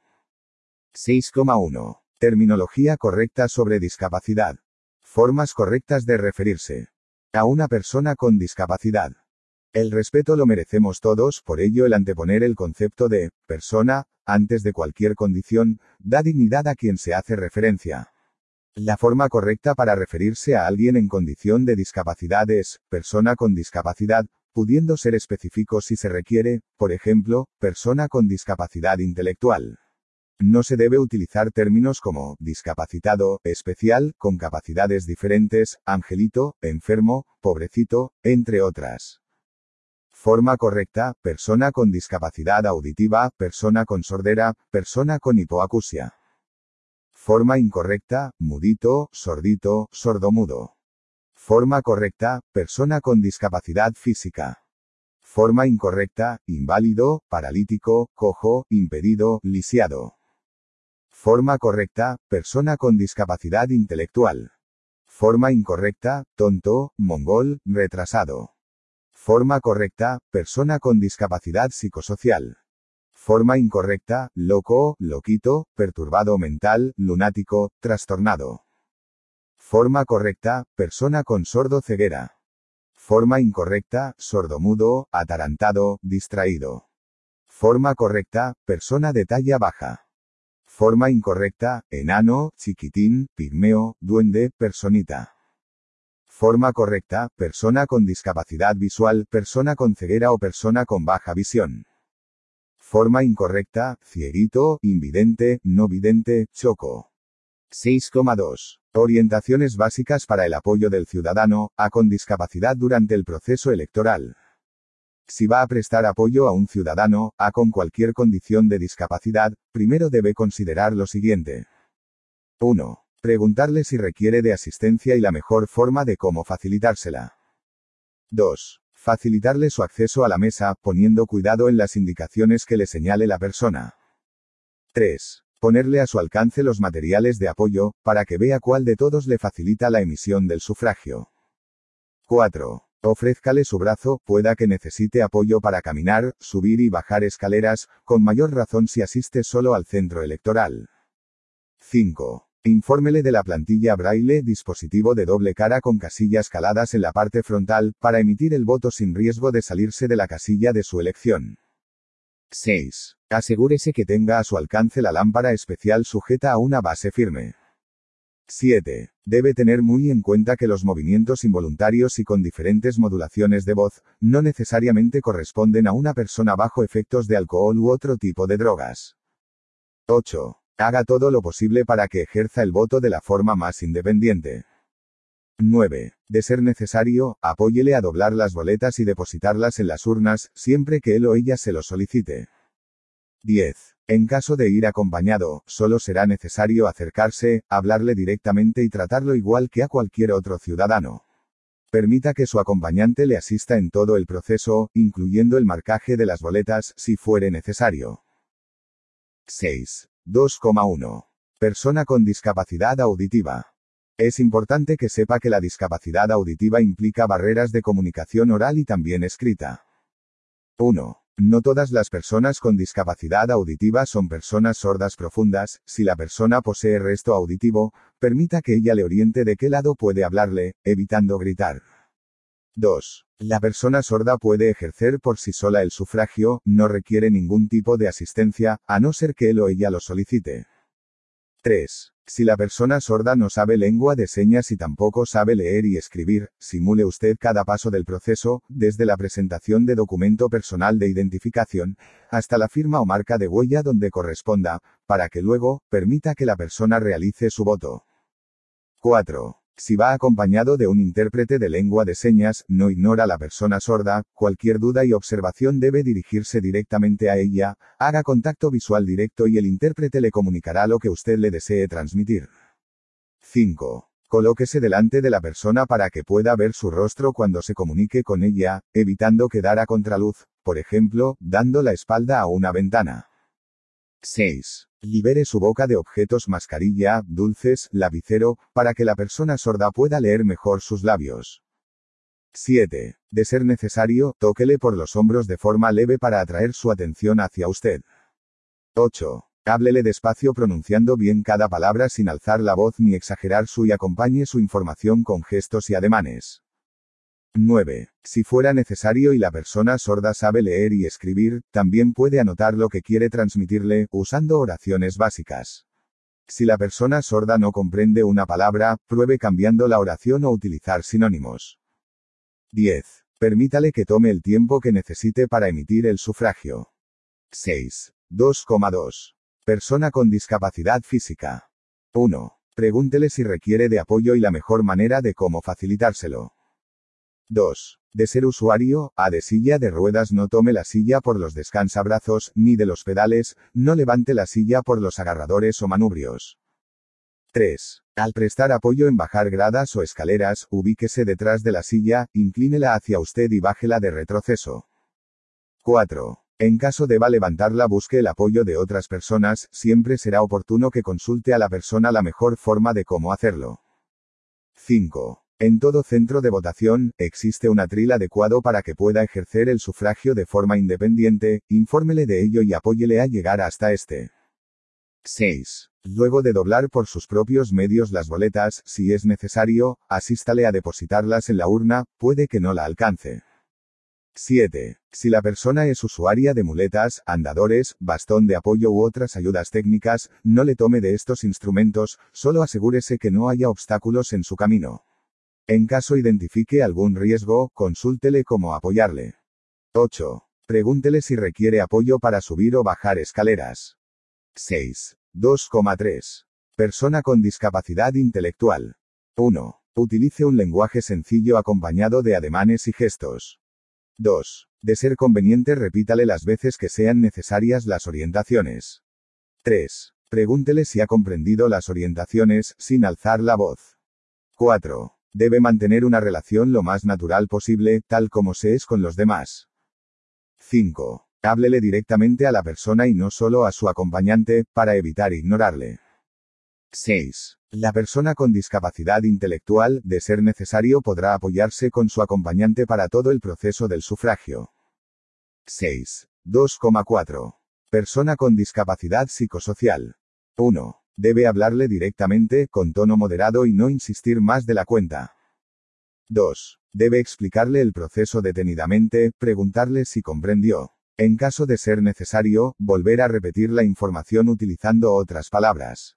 6,1. Terminología correcta sobre discapacidad. Formas correctas de referirse a una persona con discapacidad. El respeto lo merecemos todos, por ello el anteponer el concepto de persona, antes de cualquier condición, da dignidad a quien se hace referencia. La forma correcta para referirse a alguien en condición de discapacidad es persona con discapacidad, pudiendo ser específico si se requiere, por ejemplo, persona con discapacidad intelectual. No se debe utilizar términos como discapacitado, especial, con capacidades diferentes, angelito, enfermo, pobrecito, entre otras. Forma correcta: persona con discapacidad auditiva, persona con sordera, persona con hipoacusia. Forma incorrecta: mudito, sordito, sordomudo. Forma correcta: persona con discapacidad física. Forma incorrecta: inválido, paralítico, cojo, impedido, lisiado. Forma correcta: persona con discapacidad intelectual. Forma incorrecta: tonto, mongol, retrasado. Forma correcta: persona con discapacidad psicosocial. Forma incorrecta: loco, loquito, perturbado mental, lunático, trastornado. Forma correcta: persona con sordo-ceguera. Forma incorrecta: sordomudo, atarantado, distraído. Forma correcta: persona de talla baja. Forma incorrecta: enano, chiquitín, pigmeo, duende, personita. Forma correcta: persona con discapacidad visual, persona con ceguera o persona con baja visión. Forma incorrecta: cieguito, invidente, no vidente, choco. 6,2. Orientaciones básicas para el apoyo del ciudadano A con discapacidad durante el proceso electoral. Si va a prestar apoyo a un ciudadano A con cualquier condición de discapacidad, primero debe considerar lo siguiente. 1. Preguntarle si requiere de asistencia y la mejor forma de cómo facilitársela. 2. Facilitarle su acceso a la mesa, poniendo cuidado en las indicaciones que le señale la persona. 3. Ponerle a su alcance los materiales de apoyo, para que vea cuál de todos le facilita la emisión del sufragio. 4. Ofrézcale su brazo, pueda que necesite apoyo para caminar, subir y bajar escaleras, con mayor razón si asiste solo al centro electoral. 5. Infórmele de la plantilla braille, dispositivo de doble cara con casillas caladas en la parte frontal, para emitir el voto sin riesgo de salirse de la casilla de su elección. 6. Asegúrese que tenga a su alcance la lámpara especial sujeta a una base firme. 7. Debe tener muy en cuenta que los movimientos involuntarios y con diferentes modulaciones de voz, no necesariamente corresponden a una persona bajo efectos de alcohol u otro tipo de drogas. 8. Haga todo lo posible para que ejerza el voto de la forma más independiente. 9. De ser necesario, apóyele a doblar las boletas y depositarlas en las urnas, siempre que él o ella se lo solicite. 10. En caso de ir acompañado, solo será necesario acercarse, hablarle directamente y tratarlo igual que a cualquier otro ciudadano. Permita que su acompañante le asista en todo el proceso, incluyendo el marcaje de las boletas, si fuere necesario. 6. 2,1. Persona con discapacidad auditiva. Es importante que sepa que la discapacidad auditiva implica barreras de comunicación oral y también escrita. 1. No todas las personas con discapacidad auditiva son personas sordas profundas. Si la persona posee resto auditivo, permita que ella le oriente de qué lado puede hablarle, evitando gritar. 2. La persona sorda puede ejercer por sí sola el sufragio, no requiere ningún tipo de asistencia, a no ser que él o ella lo solicite. 3. Si la persona sorda no sabe lengua de señas y tampoco sabe leer y escribir, simule usted cada paso del proceso, desde la presentación de documento personal de identificación, hasta la firma o marca de huella donde corresponda, para que luego, permita que la persona realice su voto. 4. Si va acompañado de un intérprete de lengua de señas, no ignora a la persona sorda, cualquier duda y observación debe dirigirse directamente a ella, haga contacto visual directo y el intérprete le comunicará lo que usted le desee transmitir. 5. Colóquese delante de la persona para que pueda ver su rostro cuando se comunique con ella, evitando quedar a contraluz, por ejemplo, dando la espalda a una ventana. 6. Libere su boca de objetos mascarilla, dulces, lapicero, para que la persona sorda pueda leer mejor sus labios. 7. De ser necesario, tóquele por los hombros de forma leve para atraer su atención hacia usted. 8. Háblele despacio pronunciando bien cada palabra sin alzar la voz ni exagerar y acompañe su información con gestos y ademanes. 9. Si fuera necesario y la persona sorda sabe leer y escribir, también puede anotar lo que quiere transmitirle, usando oraciones básicas. Si la persona sorda no comprende una palabra, pruebe cambiando la oración o utilizar sinónimos. 10. Permítale que tome el tiempo que necesite para emitir el sufragio. 6. 2,2. Persona con discapacidad física. 1. Pregúntele si requiere de apoyo y la mejor manera de cómo facilitárselo. 2. De ser usuario, de silla de ruedas, no tome la silla por los descansabrazos, ni de los pedales, no levante la silla por los agarradores o manubrios. 3. Al prestar apoyo en bajar gradas o escaleras, ubíquese detrás de la silla, inclínela hacia usted y bájela de retroceso. 4. En caso deba levantarla, busque el apoyo de otras personas, siempre será oportuno que consulte a la persona la mejor forma de cómo hacerlo. 5. En todo centro de votación, existe un atril adecuado para que pueda ejercer el sufragio de forma independiente, infórmele de ello y apóyele a llegar hasta este. 6. Luego de doblar por sus propios medios las boletas, si es necesario, asístale a depositarlas en la urna, puede que no la alcance. 7. Si la persona es usuaria de muletas, andadores, bastón de apoyo u otras ayudas técnicas, no le tome de estos instrumentos, solo asegúrese que no haya obstáculos en su camino. En caso identifique algún riesgo, consúltele cómo apoyarle. 8. Pregúntele si requiere apoyo para subir o bajar escaleras. 6. 2,3. Persona con discapacidad intelectual. 1. Utilice un lenguaje sencillo acompañado de ademanes y gestos. 2. De ser conveniente, repítale las veces que sean necesarias las orientaciones. 3. Pregúntele si ha comprendido las orientaciones, sin alzar la voz. 4. Debe mantener una relación lo más natural posible, tal como se es con los demás. 5. Háblele directamente a la persona y no solo a su acompañante, para evitar ignorarle. 6. La persona con discapacidad intelectual, de ser necesario, podrá apoyarse con su acompañante para todo el proceso del sufragio. 6. 2,4. Persona con discapacidad psicosocial. 1. Debe hablarle directamente, con tono moderado y no insistir más de la cuenta. 2. Debe explicarle el proceso detenidamente, preguntarle si comprendió. En caso de ser necesario, volver a repetir la información utilizando otras palabras.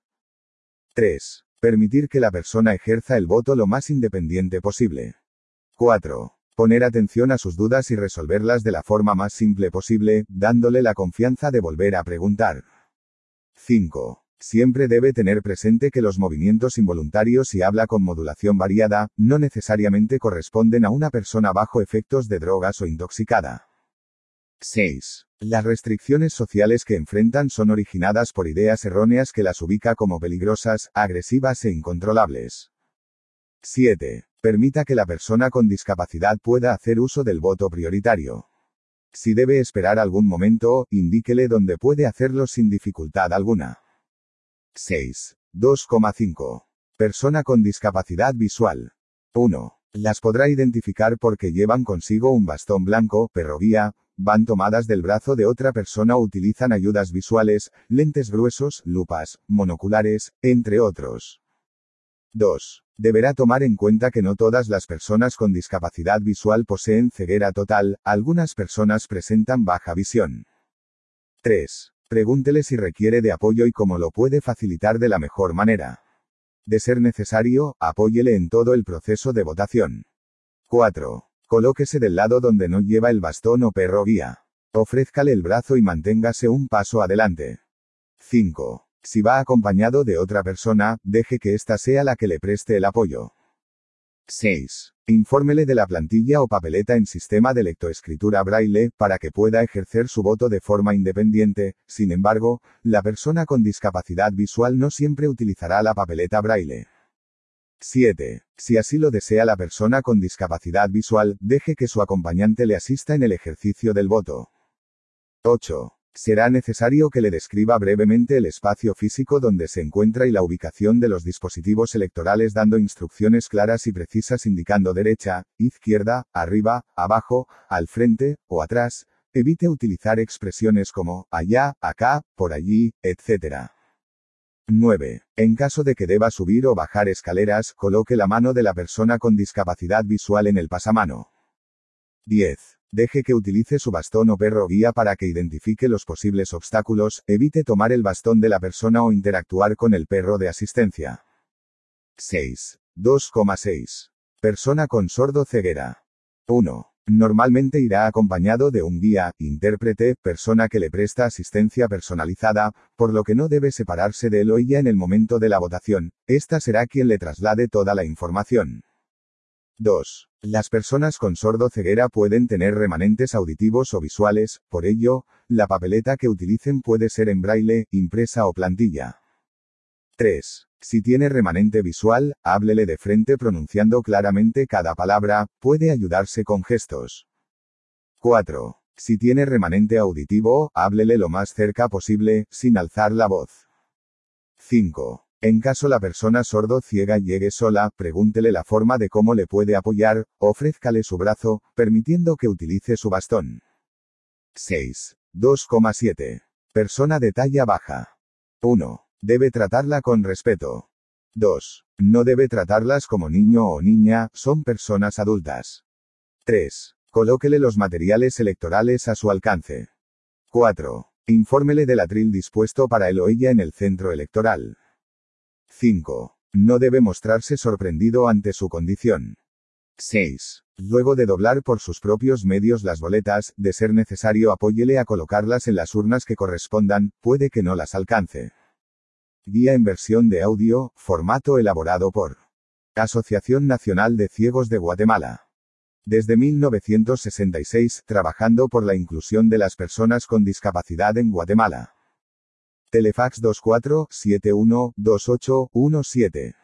3. Permitir que la persona ejerza el voto lo más independiente posible. 4. Poner atención a sus dudas y resolverlas de la forma más simple posible, dándole la confianza de volver a preguntar. 5. Siempre debe tener presente que los movimientos involuntarios y habla con modulación variada, no necesariamente corresponden a una persona bajo efectos de drogas o intoxicada. 6. Las restricciones sociales que enfrentan son originadas por ideas erróneas que las ubica como peligrosas, agresivas e incontrolables. 7. Permita que la persona con discapacidad pueda hacer uso del voto prioritario. Si debe esperar algún momento, indíquele dónde puede hacerlo sin dificultad alguna. 6. 2,5. Persona con discapacidad visual. 1. Las podrá identificar porque llevan consigo un bastón blanco, perro-guía, van tomadas del brazo de otra persona o utilizan ayudas visuales, lentes gruesos, lupas, monoculares, entre otros. 2. Deberá tomar en cuenta que no todas las personas con discapacidad visual poseen ceguera total, algunas personas presentan baja visión. 3. Pregúntele si requiere de apoyo y cómo lo puede facilitar de la mejor manera. De ser necesario, apóyele en todo el proceso de votación. 4. Colóquese del lado donde no lleva el bastón o perro guía. Ofrézcale el brazo y manténgase un paso adelante. 5. Si va acompañado de otra persona, deje que ésta sea la que le preste el apoyo. 6. Infórmele de la plantilla o papeleta en sistema de lectoescritura braille, para que pueda ejercer su voto de forma independiente. Sin embargo, la persona con discapacidad visual no siempre utilizará la papeleta braille. 7. Si así lo desea la persona con discapacidad visual, deje que su acompañante le asista en el ejercicio del voto. 8. Será necesario que le describa brevemente el espacio físico donde se encuentra y la ubicación de los dispositivos electorales, dando instrucciones claras y precisas indicando derecha, izquierda, arriba, abajo, al frente, o atrás. Evite utilizar expresiones como allá, acá, por allí, etc. 9. En caso de que deba subir o bajar escaleras, coloque la mano de la persona con discapacidad visual en el pasamano. 10. Deje que utilice su bastón o perro guía para que identifique los posibles obstáculos, evite tomar el bastón de la persona o interactuar con el perro de asistencia. 6. 2,6. Persona con sordo-ceguera. 1. Normalmente irá acompañado de un guía, intérprete, persona que le presta asistencia personalizada, por lo que no debe separarse de él o ella en el momento de la votación. Esta será quien le traslade toda la información. 2. Las personas con sordo-ceguera pueden tener remanentes auditivos o visuales, por ello, la papeleta que utilicen puede ser en braille, impresa o plantilla. 3. Si tiene remanente visual, háblele de frente pronunciando claramente cada palabra, puede ayudarse con gestos. 4. Si tiene remanente auditivo, háblele lo más cerca posible, sin alzar la voz. 5. En caso la persona sordo-ciega llegue sola, pregúntele la forma de cómo le puede apoyar, ofrézcale su brazo, permitiendo que utilice su bastón. 6. 2,7. Persona de talla baja. 1. Debe tratarla con respeto. 2. No debe tratarlas como niño o niña, son personas adultas. 3. Colóquele los materiales electorales a su alcance. 4. Infórmele del atril dispuesto para él o ella en el centro electoral. 5. No debe mostrarse sorprendido ante su condición. 6. Luego de doblar por sus propios medios las boletas, de ser necesario apóyele a colocarlas en las urnas que correspondan, puede que no las alcance. Guía en versión de audio, formato elaborado por Asociación Nacional de Ciegos de Guatemala. Desde 1966, trabajando por la inclusión de las personas con discapacidad en Guatemala. Telefax 24 71 28 17.